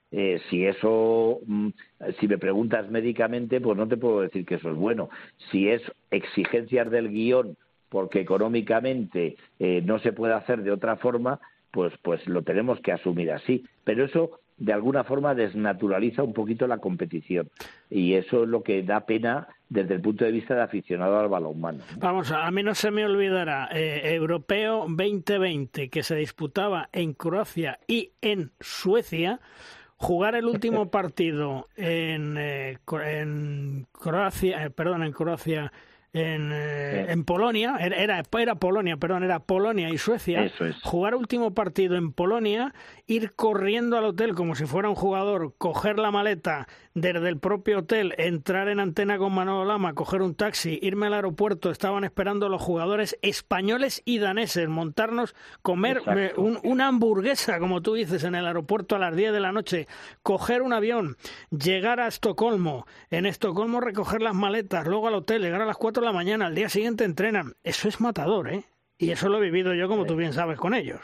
Si me preguntas médicamente, pues no te puedo decir que eso es bueno. Si es exigencias del guión porque económicamente no se puede hacer de otra forma, pues lo tenemos que asumir así. Pero eso, de alguna forma, desnaturaliza un poquito la competición. Y eso es lo que da pena desde el punto de vista de aficionado al balonmano. Vamos, a mí no se me olvidará Europeo 2020, que se disputaba en Croacia y en Suecia. Jugar el último partido en Polonia, era Polonia y Suecia. Eso es. Jugar último partido en Polonia, ir corriendo al hotel como si fuera un jugador, coger la maleta desde el propio hotel, entrar en antena con Manolo Lama, coger un taxi, irme al aeropuerto, estaban esperando los jugadores españoles y daneses, montarnos, comer una hamburguesa, como tú dices, en el aeropuerto a las 10 de la noche, coger un avión, llegar a Estocolmo, en Estocolmo recoger las maletas, luego al hotel, llegar a las 4 de la mañana, al día siguiente entrenan. Eso es matador, ¿eh? Y eso lo he vivido yo, como tú bien sabes, con ellos.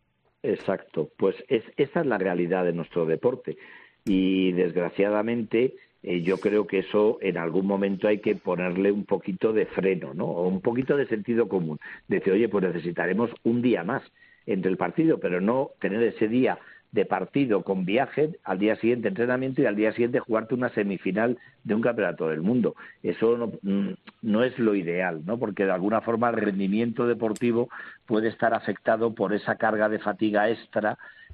Exacto, pues esa es la realidad de nuestro deporte. Y desgraciadamente yo creo que eso en algún momento hay que ponerle un poquito de freno, ¿no? O un poquito de sentido común. Decir, oye, pues necesitaremos un día más entre el partido, pero no tener ese día de partido con viaje, al día siguiente entrenamiento y al día siguiente jugarte una semifinal de un campeonato del mundo. Eso no es lo ideal, ¿no? Porque de alguna forma el rendimiento deportivo puede estar afectado por esa carga de fatiga extra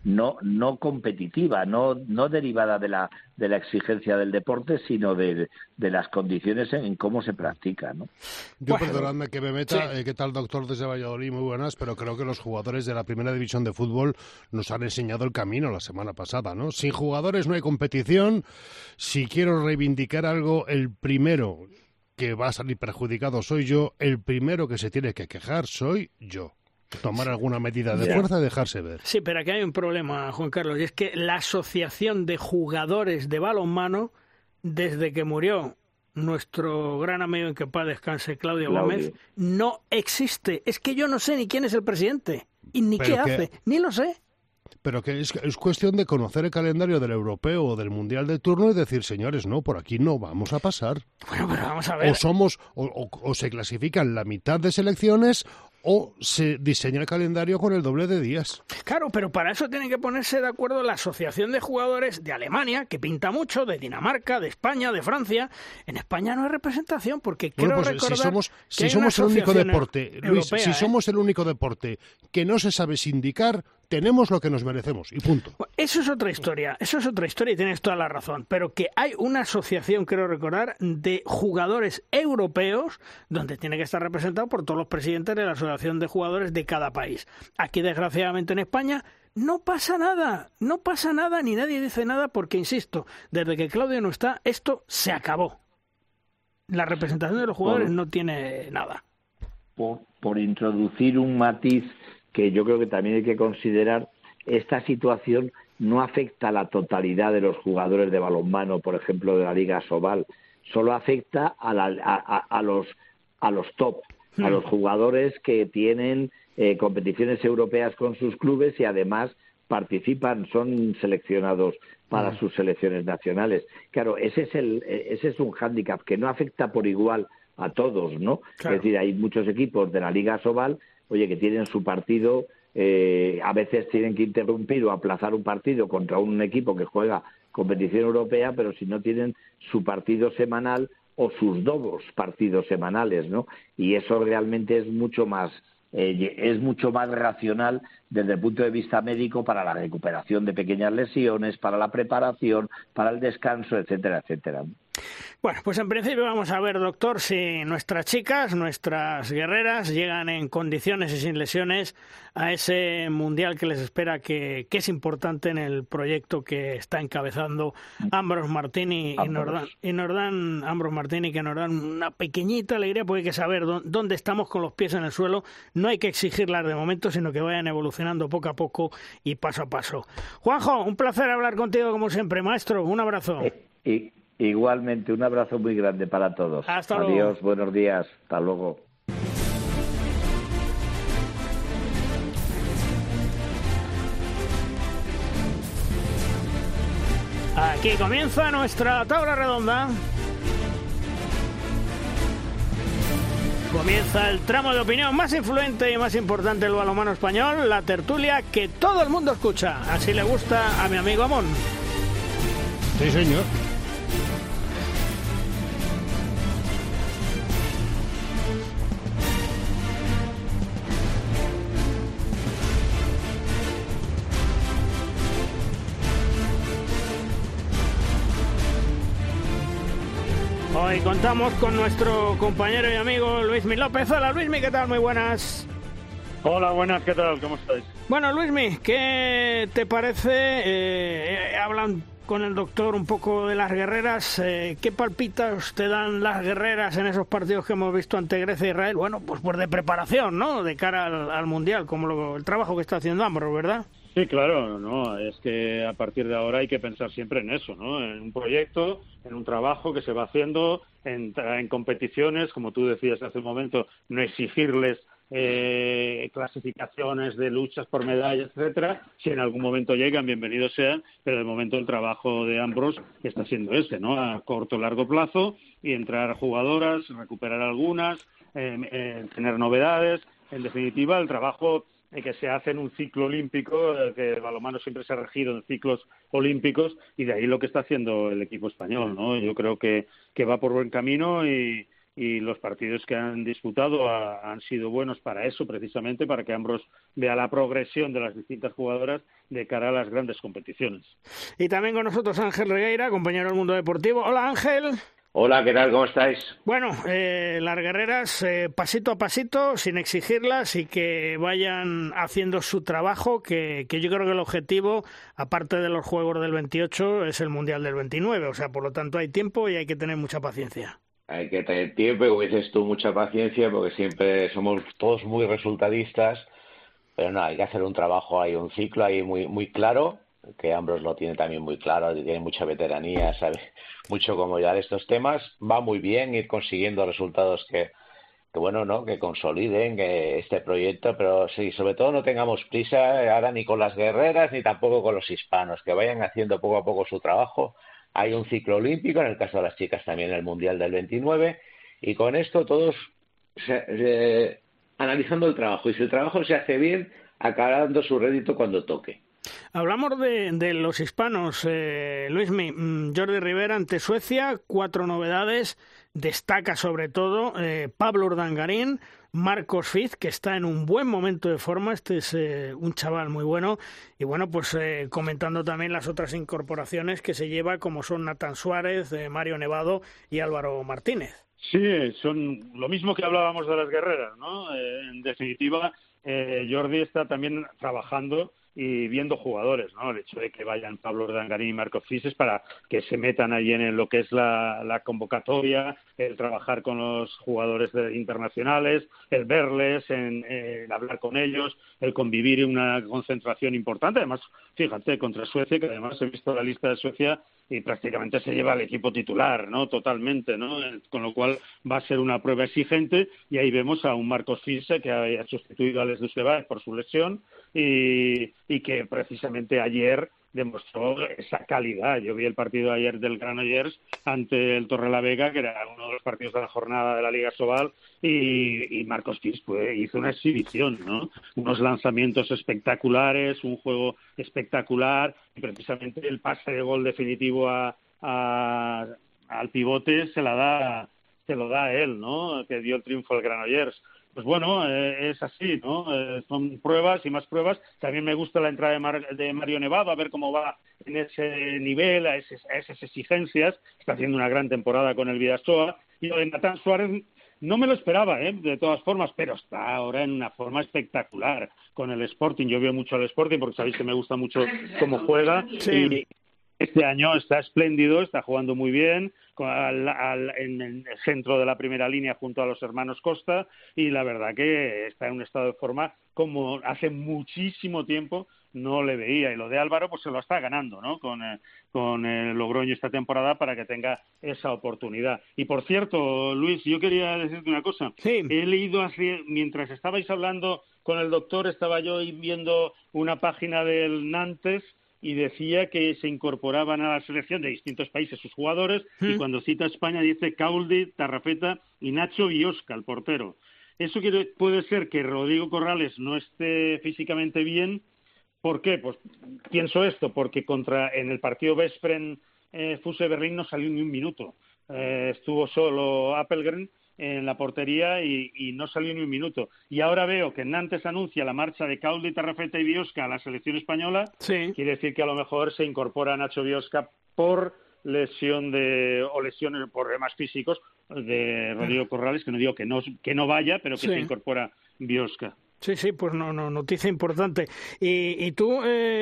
no competitiva, no derivada de la exigencia del deporte, sino de las condiciones en cómo se practica, ¿no? Yo, perdonadme que me meta, ¿qué tal, doctor, desde Valladolid? Muy buenas, pero creo que los jugadores de la primera división de fútbol nos han enseñado el camino la semana pasada, ¿no? Sin jugadores no hay competición. Si quiero reivindicar algo, el primero que va a salir perjudicado soy yo, el primero que se tiene que quejar soy yo. Tomar alguna medida de fuerza y dejarse ver. Sí, pero aquí hay un problema, Juan Carlos, y es que la Asociación de Jugadores de Balonmano, desde que murió nuestro gran amigo, en que paz descanse, Claudio Gómez, no existe. Es que yo no sé ni quién es el presidente, y ni qué hace, ni lo sé. Pero que es cuestión de conocer el calendario del europeo o del mundial de turno y decir, señores, no, por aquí no vamos a pasar. Bueno, pero vamos a ver. O se clasifican la mitad de selecciones o se diseña el calendario con el doble de días. Claro, pero para eso tienen que ponerse de acuerdo la Asociación de Jugadores de Alemania, que pinta mucho, de Dinamarca, de España, de Francia. En España no hay representación, porque creo recordar si somos el único deporte, Luis, si somos el único deporte que no se sabe sindicar, tenemos lo que nos merecemos, y punto. Eso es otra historia, y tienes toda la razón. Pero que hay una asociación, creo recordar, de jugadores europeos, donde tiene que estar representado por todos los presidentes de la Asociación de Jugadores de cada país. Aquí, desgraciadamente, en España no pasa nada, ni nadie dice nada, porque, insisto, desde que Claudio no está, esto se acabó. La representación de los jugadores no tiene nada. Por introducir un matiz que yo creo que también hay que considerar, esta situación no afecta a la totalidad de los jugadores de balonmano, por ejemplo, de la Liga Sobal, solo afecta a los top, a los jugadores que tienen competiciones europeas con sus clubes y además participan, son seleccionados para sus selecciones nacionales. Claro, ese es un hándicap que no afecta por igual a todos, ¿no? Claro. Es decir, hay muchos equipos de la Liga Sobal, que tienen su partido, a veces tienen que interrumpir o aplazar un partido contra un equipo que juega competición europea, pero si no tienen su partido semanal o sus dos partidos semanales, ¿no? Y eso realmente es mucho más racional desde el punto de vista médico para la recuperación de pequeñas lesiones, para la preparación, para el descanso, etcétera, etcétera. Bueno, pues en principio vamos a ver, doctor, si nuestras chicas, nuestras guerreras, llegan en condiciones y sin lesiones a ese mundial que les espera, que es importante en el proyecto que está encabezando Ambros Martini y nos dan Ambros Martini, que nos dan una pequeñita alegría, porque hay que saber dónde estamos con los pies en el suelo. No hay que exigirlas de momento, sino que vayan evolucionando poco a poco y paso a paso. Juanjo, un placer hablar contigo como siempre, maestro. Un abrazo. Igualmente, un abrazo muy grande para todos. Hasta luego. Adiós, buenos días, hasta luego. Aquí comienza nuestra tabla redonda. Comienza el tramo de opinión más influente y más importante del balonmano español, la tertulia que todo el mundo escucha. Así le gusta a mi amigo Amón. Sí, señor. Hoy contamos con nuestro compañero y amigo Luismi López. Hola Luismi, ¿qué tal? Muy buenas. Hola, buenas, ¿qué tal? ¿Cómo estáis? Bueno, Luismi, ¿qué te parece? Hablan con el doctor un poco de las guerreras. ¿Qué palpitas te dan las guerreras en esos partidos que hemos visto ante Grecia e Israel? Bueno, pues de preparación, ¿no? De cara al Mundial, como el trabajo que está haciendo Ambros, ¿verdad? Sí, claro, no, es que a partir de ahora hay que pensar siempre en eso, ¿no? En un proyecto, en un trabajo que se va haciendo, en competiciones, como tú decías hace un momento, no exigirles clasificaciones de luchas por medallas, etcétera. Si en algún momento llegan, bienvenidos sean, pero de momento el trabajo de Ambros está siendo ese, ¿no? A corto o largo plazo, y entrar jugadoras, recuperar algunas, tener novedades. En definitiva, el trabajo que se hace en un ciclo olímpico, que el balonmano siempre se ha regido en ciclos olímpicos, y de ahí lo que está haciendo el equipo español, ¿no? Yo creo que va por buen camino, y los partidos que han disputado han sido buenos para eso, precisamente, para que Ambros vea la progresión de las distintas jugadoras de cara a las grandes competiciones. Y también con nosotros Ángel Regueira, compañero del Mundo Deportivo. Hola Ángel. Hola, ¿qué tal? ¿Cómo estáis? Bueno, las guerreras pasito a pasito, sin exigirlas, y que vayan haciendo su trabajo, que yo creo que el objetivo, aparte de los Juegos del 28, es el Mundial del 29. O sea, por lo tanto hay tiempo y hay que tener mucha paciencia. Hay que tener tiempo, y como dices tú, mucha paciencia, porque siempre somos todos muy resultadistas, pero no, hay que hacer un trabajo, hay un ciclo ahí muy, muy claro, que Ambros lo tiene también muy claro, tiene mucha veteranía, sabe mucho cómo llevar estos temas, va muy bien ir consiguiendo resultados que bueno, ¿no? Que consoliden este proyecto, pero sí, sobre todo no tengamos prisa ahora ni con las guerreras ni tampoco con los hispanos, que vayan haciendo poco a poco su trabajo. Hay un ciclo olímpico, en el caso de las chicas también el Mundial del 29, y con esto todos analizando el trabajo, y si el trabajo se hace bien, acabará dando su rédito cuando toque. Hablamos de los hispanos, Luismi. Jordi Rivera ante Suecia, 4 novedades, destaca sobre todo Pablo Urdangarín, Marcos Fiz, que está en un buen momento de forma, este es un chaval muy bueno, y bueno, pues comentando también las otras incorporaciones que se lleva, como son Nathan Suárez, Mario Nevado y Álvaro Martínez. Sí, son lo mismo que hablábamos de las guerreras, ¿no? En definitiva, Jordi está también trabajando y viendo jugadores, ¿no? El hecho de que vayan Pablo Urdangarín y Marcos Fiz es para que se metan ahí en lo que es la convocatoria, el trabajar con los jugadores internacionales, el verles, el hablar con ellos, el convivir en una concentración importante. Además, fíjate, contra Suecia, que además he visto la lista de Suecia y prácticamente se lleva al equipo titular, ¿no? Totalmente, ¿no? Con lo cual va a ser una prueba exigente, y ahí vemos a un Marcos Fiz que ha sustituido a Les Ducebae por su lesión, y que precisamente ayer demostró esa calidad. Yo vi el partido ayer del Granollers ante el Torrelavega, que era uno de los partidos de la jornada de la Liga Sobal, y Marcos Fiz hizo una exhibición, ¿no? Unos lanzamientos espectaculares, un juego espectacular, y precisamente el pase de gol definitivo al pivote se lo da a él, ¿no? Que dio el triunfo al Granollers. pues bueno, es así, ¿no? Son pruebas y más pruebas. También me gusta la entrada de Mario Nevado, a ver cómo va en ese nivel, a esas exigencias. Está haciendo una gran temporada con el Vidasoa. Y lo de Natán Suárez no me lo esperaba, de todas formas, pero está ahora en una forma espectacular con el Sporting. Yo veo mucho al Sporting porque sabéis que me gusta mucho cómo juega. Sí. Y este año está espléndido, está jugando muy bien en el centro de la primera línea junto a los hermanos Costa, y la verdad que está en un estado de forma como hace muchísimo tiempo no le veía. Y lo de Álvaro pues se lo está ganando, ¿no? Con el Logroño esta temporada para que tenga esa oportunidad. Y por cierto, Luis, yo quería decirte una cosa. Sí. He leído mientras estabais hablando con el doctor, estaba yo viendo una página del Nantes y decía que se incorporaban a la selección de distintos países sus jugadores, y cuando cita a España dice Cauldi, Tarrafeta y Nacho Biosca, el portero. Eso puede ser que Rodrigo Corrales no esté físicamente bien. ¿Por qué? Pues pienso esto, porque en el partido Veszprém Fuse Berlín no salió ni un minuto. Estuvo solo Appelgren en la portería y no salió ni un minuto. Y ahora veo que Nantes anuncia la marcha de Cauldi, Tarrafeta y Biosca a la selección española. Sí. Quiere decir que a lo mejor se incorpora Nacho Biosca por lesiones, por problemas físicos de Rodrigo Corrales, que no digo que no vaya, pero que se incorpora Biosca. Sí, pues noticia importante. Y tú,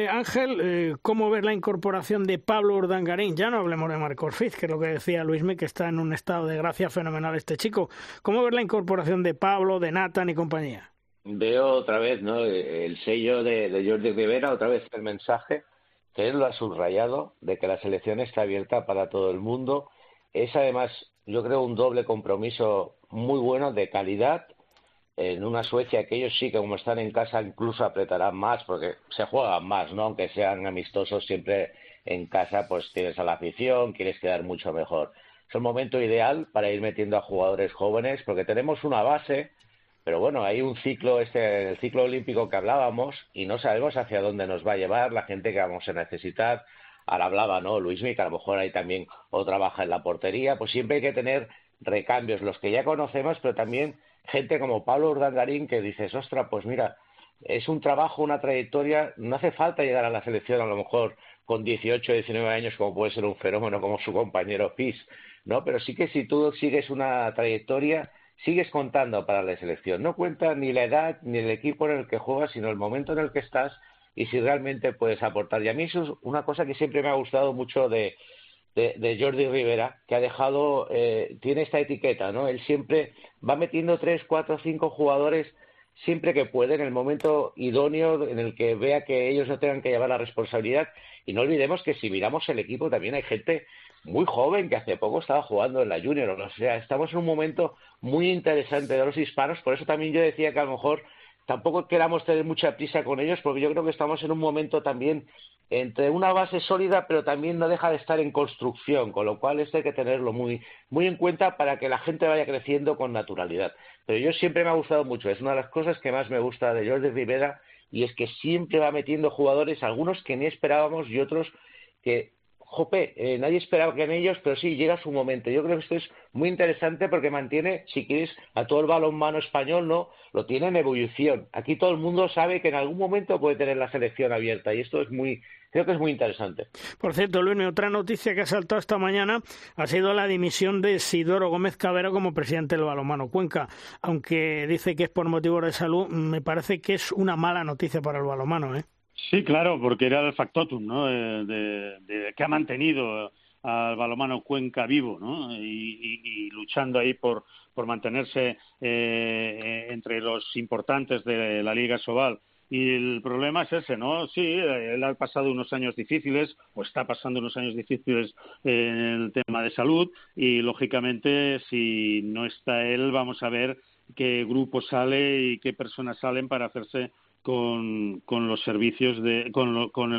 Ángel, ¿cómo ves la incorporación de Pablo Urdangarín? Ya no hablemos de Marcos Fiz, que es lo que decía Luismi, que está en un estado de gracia fenomenal este chico. ¿Cómo ves la incorporación de Pablo, de Nathan y compañía? Veo otra vez, ¿no?, el sello de Jordi Rivera, otra vez el mensaje, que él lo ha subrayado, de que la selección está abierta para todo el mundo. Es además, yo creo, un doble compromiso muy bueno de calidad, en una Suecia que ellos sí que como están en casa incluso apretarán más porque se juegan más, ¿no? Aunque sean amistosos, siempre en casa pues tienes a la afición, quieres quedar mucho mejor. Es el momento ideal para ir metiendo a jugadores jóvenes porque tenemos una base, pero bueno, hay un ciclo, el ciclo olímpico que hablábamos, y no sabemos hacia dónde nos va a llevar la gente que vamos a necesitar. Ahora hablaba, ¿no?, Luismi, que a lo mejor hay también otra baja en la portería. Pues siempre hay que tener recambios, los que ya conocemos, pero también gente como Pablo Urdangarín, que dices, ostras, pues mira, es un trabajo, una trayectoria, no hace falta llegar a la selección a lo mejor con 18, 19 años, como puede ser un fenómeno como su compañero Pis, ¿no? Pero sí que si tú sigues una trayectoria, sigues contando para la selección. No cuenta ni la edad ni el equipo en el que juegas, sino el momento en el que estás y si realmente puedes aportar. Y a mí eso es una cosa que siempre me ha gustado mucho de Jordi Rivera, que ha dejado, tiene esta etiqueta, ¿no? Él siempre va metiendo 3, 4, 5 jugadores siempre que puede, en el momento idóneo en el que vea que ellos no tengan que llevar la responsabilidad. Y no olvidemos que si miramos el equipo también hay gente muy joven que hace poco estaba jugando en la Junior. O sea, estamos en un momento muy interesante de los hispanos. Por eso también yo decía que a lo mejor tampoco queramos tener mucha prisa con ellos, porque yo creo que estamos en un momento también entre una base sólida, pero también no deja de estar en construcción, con lo cual esto hay que tenerlo muy, muy en cuenta para que la gente vaya creciendo con naturalidad. Pero yo siempre me ha gustado mucho, es una de las cosas que más me gusta de Jordi Rivera, y es que siempre va metiendo jugadores, algunos que ni esperábamos y otros que, nadie esperaba que en ellos, pero sí, llega su momento. Yo creo que esto es muy interesante porque mantiene, si quieres, a todo el balonmano español, ¿no? Lo tiene en ebullición. Aquí todo el mundo sabe que en algún momento puede tener la selección abierta y esto es creo que es muy interesante. Por cierto, Luis, otra noticia que ha saltado esta mañana ha sido la dimisión de Isidoro Gómez Cabero como presidente del balonmano Cuenca. Aunque dice que es por motivos de salud, me parece que es una mala noticia para el balonmano, ¿eh? Sí, claro, porque era el factotum, ¿no?, que ha mantenido al balonmano Cuenca vivo, ¿no?, y luchando ahí por mantenerse entre los importantes de la Liga Sobal. Y el problema es ese, ¿no? Sí, él ha pasado unos años difíciles, o está pasando unos años difíciles en el tema de salud, y lógicamente si no está él, vamos a ver qué grupo sale y qué personas salen para hacerse con los servicios con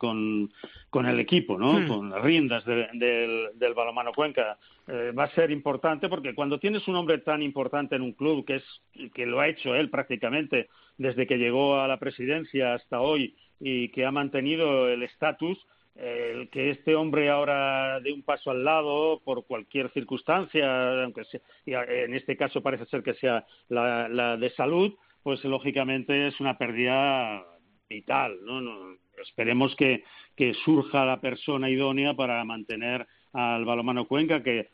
el equipo, ¿no? Con las riendas del balonmano Cuenca. Va a ser importante porque cuando tienes un hombre tan importante en un club, que lo ha hecho él prácticamente desde que llegó a la presidencia hasta hoy y que ha mantenido el estatus, el que este hombre ahora dé un paso al lado por cualquier circunstancia, aunque sea, y en este caso parece ser que sea la de salud, pues lógicamente es una pérdida vital, ¿no? Esperemos que surja la persona idónea para mantener al balonmano Cuenca, que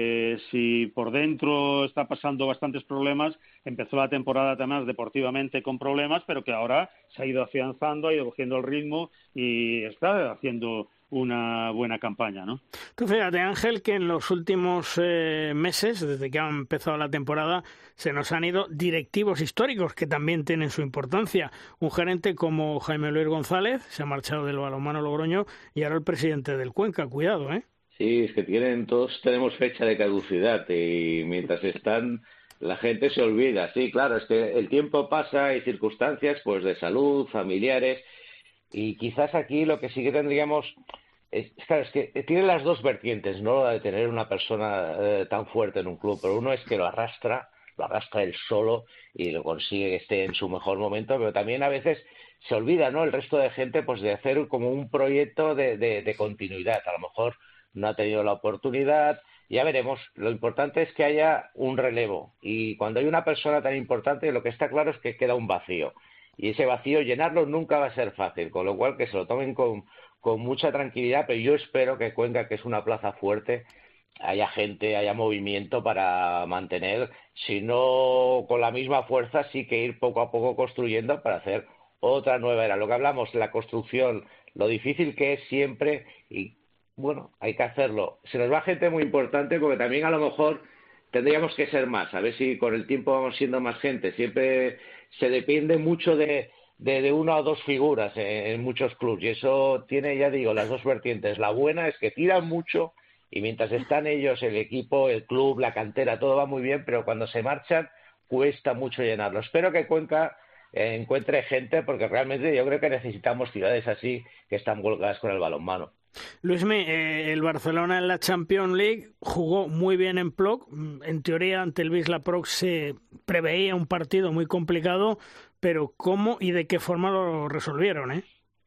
si por dentro está pasando bastantes problemas, empezó la temporada además deportivamente con problemas, pero que ahora se ha ido afianzando, ha ido cogiendo el ritmo y está haciendo una buena campaña, ¿no? Tú fíjate, Ángel, que en los últimos meses, desde que ha empezado la temporada, se nos han ido directivos históricos que también tienen su importancia. Un gerente como Jaime Luis González se ha marchado del balonmano Logroño y ahora el presidente del Cuenca. Cuidado, ¿eh? Sí, es que todos tenemos fecha de caducidad y mientras están, la gente se olvida. Sí, claro, es que el tiempo pasa y circunstancias pues de salud, familiares, y quizás aquí lo que sí que tendríamos claro, es que tiene las dos vertientes, ¿no? La de tener una persona tan fuerte en un club, pero uno es que lo arrastra él solo y lo consigue que esté en su mejor momento, pero también a veces se olvida, ¿no? El resto de gente pues de hacer como un proyecto de continuidad. A lo mejor no ha tenido la oportunidad, ya veremos. Lo importante es que haya un relevo y cuando hay una persona tan importante lo que está claro es que queda un vacío y ese vacío llenarlo nunca va a ser fácil, con lo cual que se lo tomen con mucha tranquilidad, pero yo espero que Cuenca, que es una plaza fuerte, haya gente, haya movimiento para mantener, si no con la misma fuerza, sí que ir poco a poco construyendo para hacer otra nueva era. Lo que hablamos, la construcción, lo difícil que es siempre y bueno, hay que hacerlo. Se nos va gente muy importante porque también a lo mejor tendríamos que ser más. A ver si con el tiempo vamos siendo más gente. Siempre se depende mucho de una o dos figuras en muchos clubes. Y eso tiene, ya digo, las dos vertientes. La buena es que tiran mucho y mientras están ellos, el equipo, el club, la cantera, todo va muy bien, pero cuando se marchan cuesta mucho llenarlo. Espero que Cuenca encuentre gente porque realmente yo creo que necesitamos ciudades así que están volcadas con el balonmano. Luismi, el Barcelona en la Champions League jugó muy bien en Plock. En teoría, ante el Wisla Plock se preveía un partido muy complicado, pero ¿cómo y de qué forma lo resolvieron,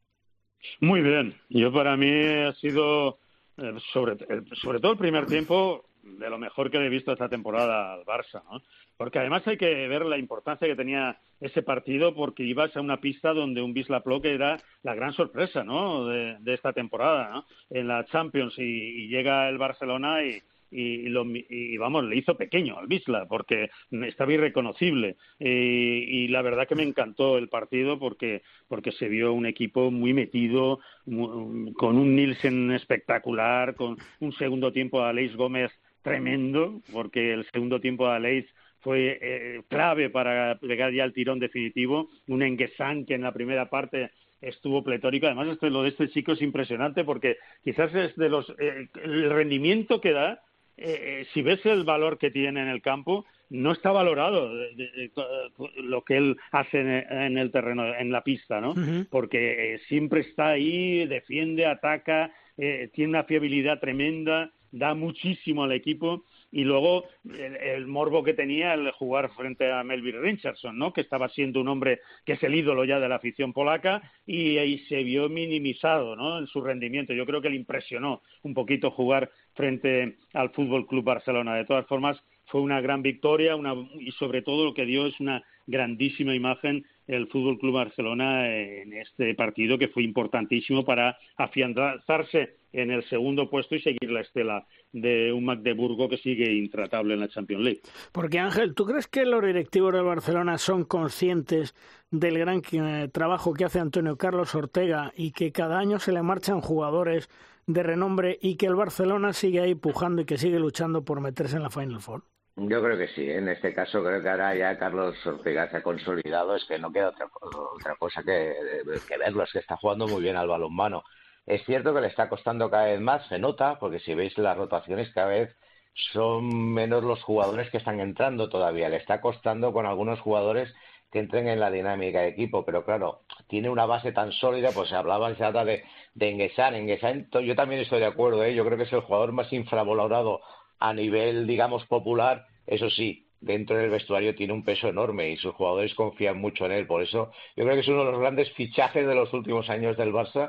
Muy bien. Yo para mí ha sido, sobre todo el primer tiempo, de lo mejor que he visto esta temporada al Barça, ¿no? Porque además hay que ver la importancia que tenía ese partido porque ibas a una pista donde un Wisla Plock era la gran sorpresa, ¿no? de esta temporada, ¿no? En la Champions y llega el Barcelona y vamos, le hizo pequeño al Wisla porque estaba irreconocible y la verdad que me encantó el partido porque se vio un equipo muy metido, con un Nielsen espectacular, con un segundo tiempo de Aleix Gómez tremendo, porque el segundo tiempo de Aleix fue clave para pegar ya el tirón definitivo, un Enguesán que en la primera parte estuvo pletórico. Además, lo de este chico es impresionante porque quizás es de el rendimiento que da, si ves el valor que tiene en el campo, no está valorado lo que él hace en el terreno, en la pista, ¿no? Uh-huh. Porque siempre está ahí, defiende, ataca, tiene una fiabilidad tremenda, da muchísimo al equipo. Y luego el morbo que tenía el jugar frente a Melvin Richardson, ¿no? Que estaba siendo un hombre que es el ídolo ya de la afición polaca y ahí se vio minimizado, ¿no? En su rendimiento. Yo creo que le impresionó un poquito jugar frente al Fútbol Club Barcelona. De todas formas, fue una gran victoria y sobre todo lo que dio es una grandísima imagen el Fútbol Club Barcelona en este partido que fue importantísimo para afianzarse en el segundo puesto y seguir la estela de un Magdeburgo que sigue intratable en la Champions League. Porque Ángel, ¿tú crees que los directivos del Barcelona son conscientes del gran trabajo que hace Antonio Carlos Ortega y que cada año se le marchan jugadores de renombre y que el Barcelona sigue ahí pujando y que sigue luchando por meterse en la Final Four? Yo creo que sí. En este caso creo que ahora ya Carlos Ortega se ha consolidado. Es que no queda otra cosa que verlo. Es que está jugando muy bien al balonmano. Es cierto que le está costando cada vez más, se nota, porque si veis las rotaciones cada vez son menos los jugadores que están entrando todavía. Le está costando con algunos jugadores que entren en la dinámica de equipo, pero claro, tiene una base tan sólida, pues se habla de Enguesán. Enguesán, yo también estoy de acuerdo, yo creo que es el jugador más infravalorado a nivel, digamos, popular. Eso sí, dentro del vestuario tiene un peso enorme y sus jugadores confían mucho en él. Por eso yo creo que es uno de los grandes fichajes de los últimos años del Barça,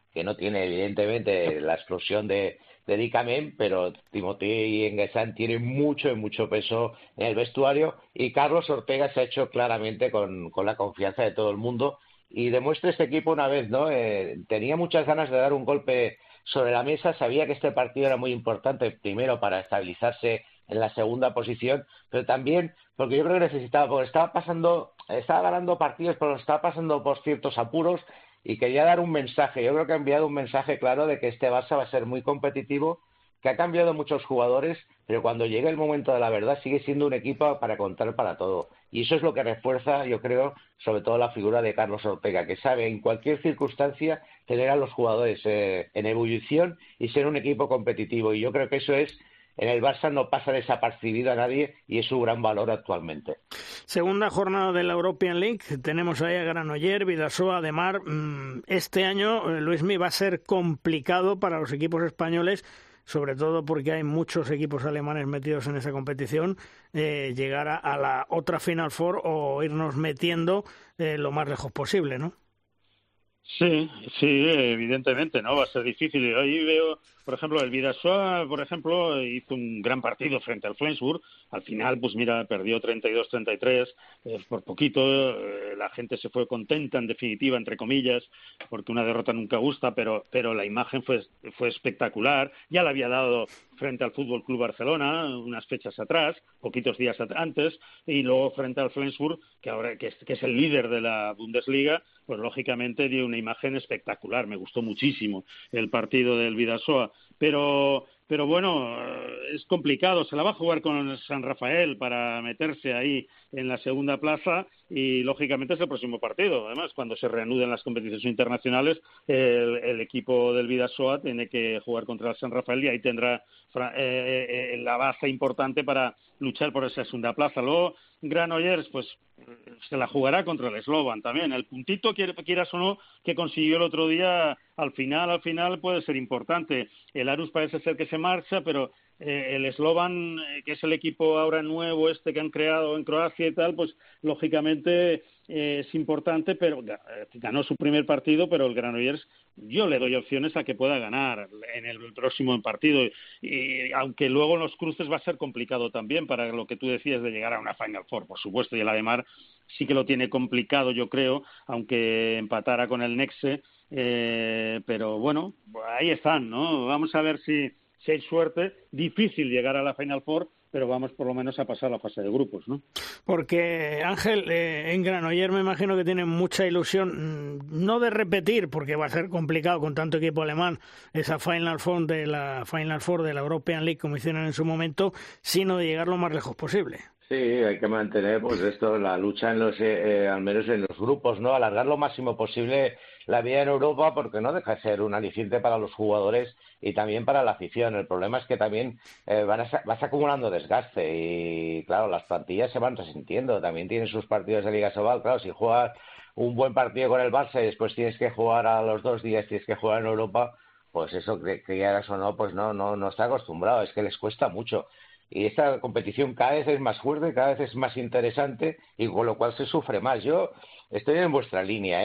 que no tiene evidentemente la explosión de Dikamen, pero Timothy N'Guessan tiene mucho peso en el vestuario, y Carlos Ortega se ha hecho claramente con la confianza de todo el mundo, y demuestra este equipo una vez, ¿no? Tenía muchas ganas de dar un golpe sobre la mesa, sabía que este partido era muy importante, primero para estabilizarse en la segunda posición, pero también porque yo creo que necesitaba, porque estaba ganando partidos, pero estaba pasando por ciertos apuros, y quería dar un mensaje. Yo creo que ha enviado un mensaje claro de que este Barça va a ser muy competitivo, que ha cambiado muchos jugadores, pero cuando llegue el momento de la verdad sigue siendo un equipo para contar para todo. Y eso es lo que refuerza, yo creo, sobre todo la figura de Carlos Ortega, que sabe en cualquier circunstancia tener a los jugadores en ebullición y ser un equipo competitivo. Y yo creo que eso es, en el Barça no pasa desapercibido a nadie, y es su gran valor actualmente. Segunda jornada de la European League, tenemos ahí a Granollers, Bidasoa, De Mar. Este año, Luismi, va a ser complicado para los equipos españoles, sobre todo porque hay muchos equipos alemanes metidos en esa competición, llegar a la otra Final Four o irnos metiendo lo más lejos posible, ¿no? Sí, evidentemente, ¿no? Va a ser difícil. Ahí veo, por ejemplo, el Bidasoa, por ejemplo, hizo un gran partido frente al Flensburg. Al final, pues mira, perdió 32-33, por poquito. La gente se fue contenta, en definitiva, entre comillas, porque una derrota nunca gusta, pero la imagen fue espectacular. Ya la había dado frente al Fútbol Club Barcelona unas fechas atrás, poquitos días antes, y luego frente al Flensburg, que ahora que es el líder de la Bundesliga, pues lógicamente dio una imagen espectacular. Me gustó muchísimo el partido del Bidasoa, pero bueno, es complicado. Se la va a jugar con San Rafael para meterse ahí en la segunda plaza, y lógicamente es el próximo partido. Además, cuando se reanuden las competiciones internacionales, el equipo del Bidasoa tiene que jugar contra el San Rafael, y ahí tendrá la base importante para luchar por esa segunda plaza. Luego Granollers, pues se la jugará contra el Slovan también. El puntito, quieras o no, que consiguió el otro día, al final puede ser importante. El Aarhus parece ser que se marcha, pero el Slovan, que es el equipo ahora nuevo que han creado en Croacia y tal, pues lógicamente es importante, pero ganó su primer partido, pero el Granollers yo le doy opciones a que pueda ganar en el próximo partido, y aunque luego en los cruces va a ser complicado también para lo que tú decías de llegar a una Final Four, por supuesto, y el Ademar sí que lo tiene complicado, yo creo, aunque empatara con el Nexe, pero bueno, ahí están, ¿no? Vamos a ver si hay suerte. Difícil llegar a la Final Four, pero vamos por lo menos a pasar la fase de grupos, ¿no? Porque, Ángel, en Granollers me imagino que tienen mucha ilusión, no de repetir, porque va a ser complicado con tanto equipo alemán, esa Final Four de la European League, como hicieron en su momento, sino de llegar lo más lejos posible. Sí, hay que mantener pues la lucha al menos en los grupos, ¿no? Alargar lo máximo posible la vida en Europa, porque no deja de ser un aliciente para los jugadores y también para la afición. El problema es que también vas acumulando desgaste, y claro, las plantillas se van resintiendo. También tienen sus partidos de Liga Sobal. Claro, si juegas un buen partido con el Barça y después tienes que jugar a los 2 días, tienes que jugar en Europa, pues eso, que quieras o no, pues no está acostumbrado. Es que les cuesta mucho. Y esta competición cada vez es más fuerte, cada vez es más interesante, y con lo cual se sufre más. Yo estoy en vuestra línea,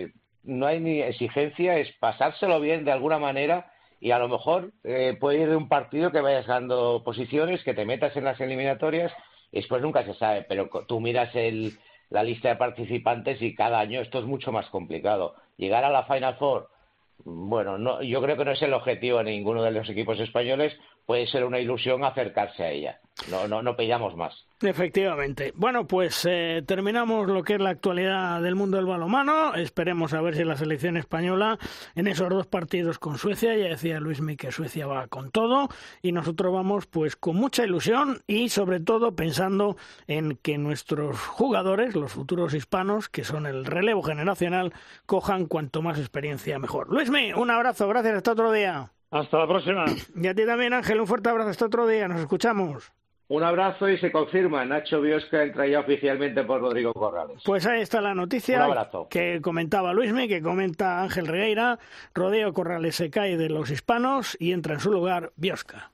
no hay ni exigencia, es pasárselo bien de alguna manera, y a lo mejor puede ir de un partido que vayas ganando posiciones, que te metas en las eliminatorias, y después nunca se sabe, pero tú miras la lista de participantes y cada año esto es mucho más complicado. Llegar a la Final Four, bueno, no, yo creo que no es el objetivo de ninguno de los equipos españoles. Puede ser una ilusión acercarse a ella. No pillamos más. Efectivamente. Bueno, pues terminamos lo que es la actualidad del mundo del balonmano. Esperemos a ver si la selección española en esos 2 partidos con Suecia, ya decía Luismi que Suecia va con todo, y nosotros vamos pues con mucha ilusión, y sobre todo pensando en que nuestros jugadores, los futuros hispanos, que son el relevo generacional, cojan cuanto más experiencia mejor. Luismi, un abrazo, gracias, hasta otro día. Hasta la próxima. Y a ti también, Ángel, un fuerte abrazo, hasta otro día, nos escuchamos. Un abrazo, y se confirma, Nacho Biosca entra ya oficialmente por Rodrigo Corrales. Pues ahí está la noticia que comentaba Luismi, que comenta Ángel Regueira. Rodrigo Corrales se cae de los hispanos y entra en su lugar Biosca.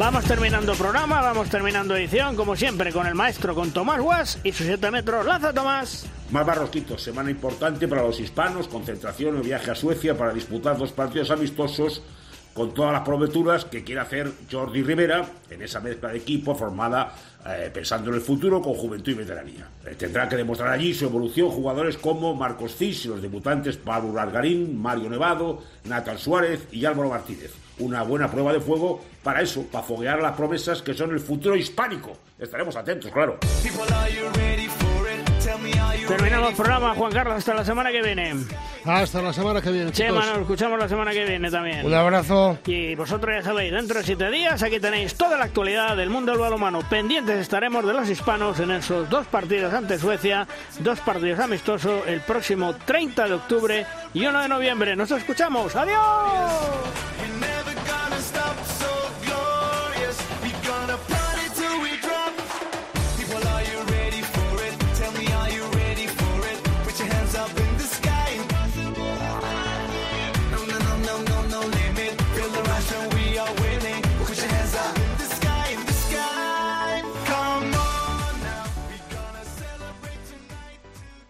Vamos terminando programa, vamos terminando edición, como siempre, con el maestro, con Tomás Guas y sus 7 metros. ¡Lanza, Tomás! Más Barrosquitos, semana importante para los hispanos, concentración o viaje a Suecia para disputar 2 partidos amistosos con todas las prometuras que quiere hacer Jordi Rivera en esa mezcla de equipo formada pensando en el futuro con juventud y veteranía. Tendrá que demostrar allí su evolución jugadores como Marcos Cis y los debutantes Pablo Largarín, Mario Nevado, Natal Suárez y Álvaro Martínez. Una buena prueba de fuego para eso, para foguear las promesas que son el futuro hispánico. Estaremos atentos, claro. Terminamos el programa, Juan Carlos, hasta la semana que viene. Hasta la semana que viene, chicos. Chema, nos escuchamos la semana que viene también. Un abrazo. Y vosotros ya sabéis, dentro de 7 días aquí tenéis toda la actualidad del mundo del balonmano. Pendientes estaremos de los hispanos en esos 2 partidos ante Suecia, 2 partidos amistosos el próximo 30 de octubre y 1 de noviembre. Nos escuchamos. ¡Adiós!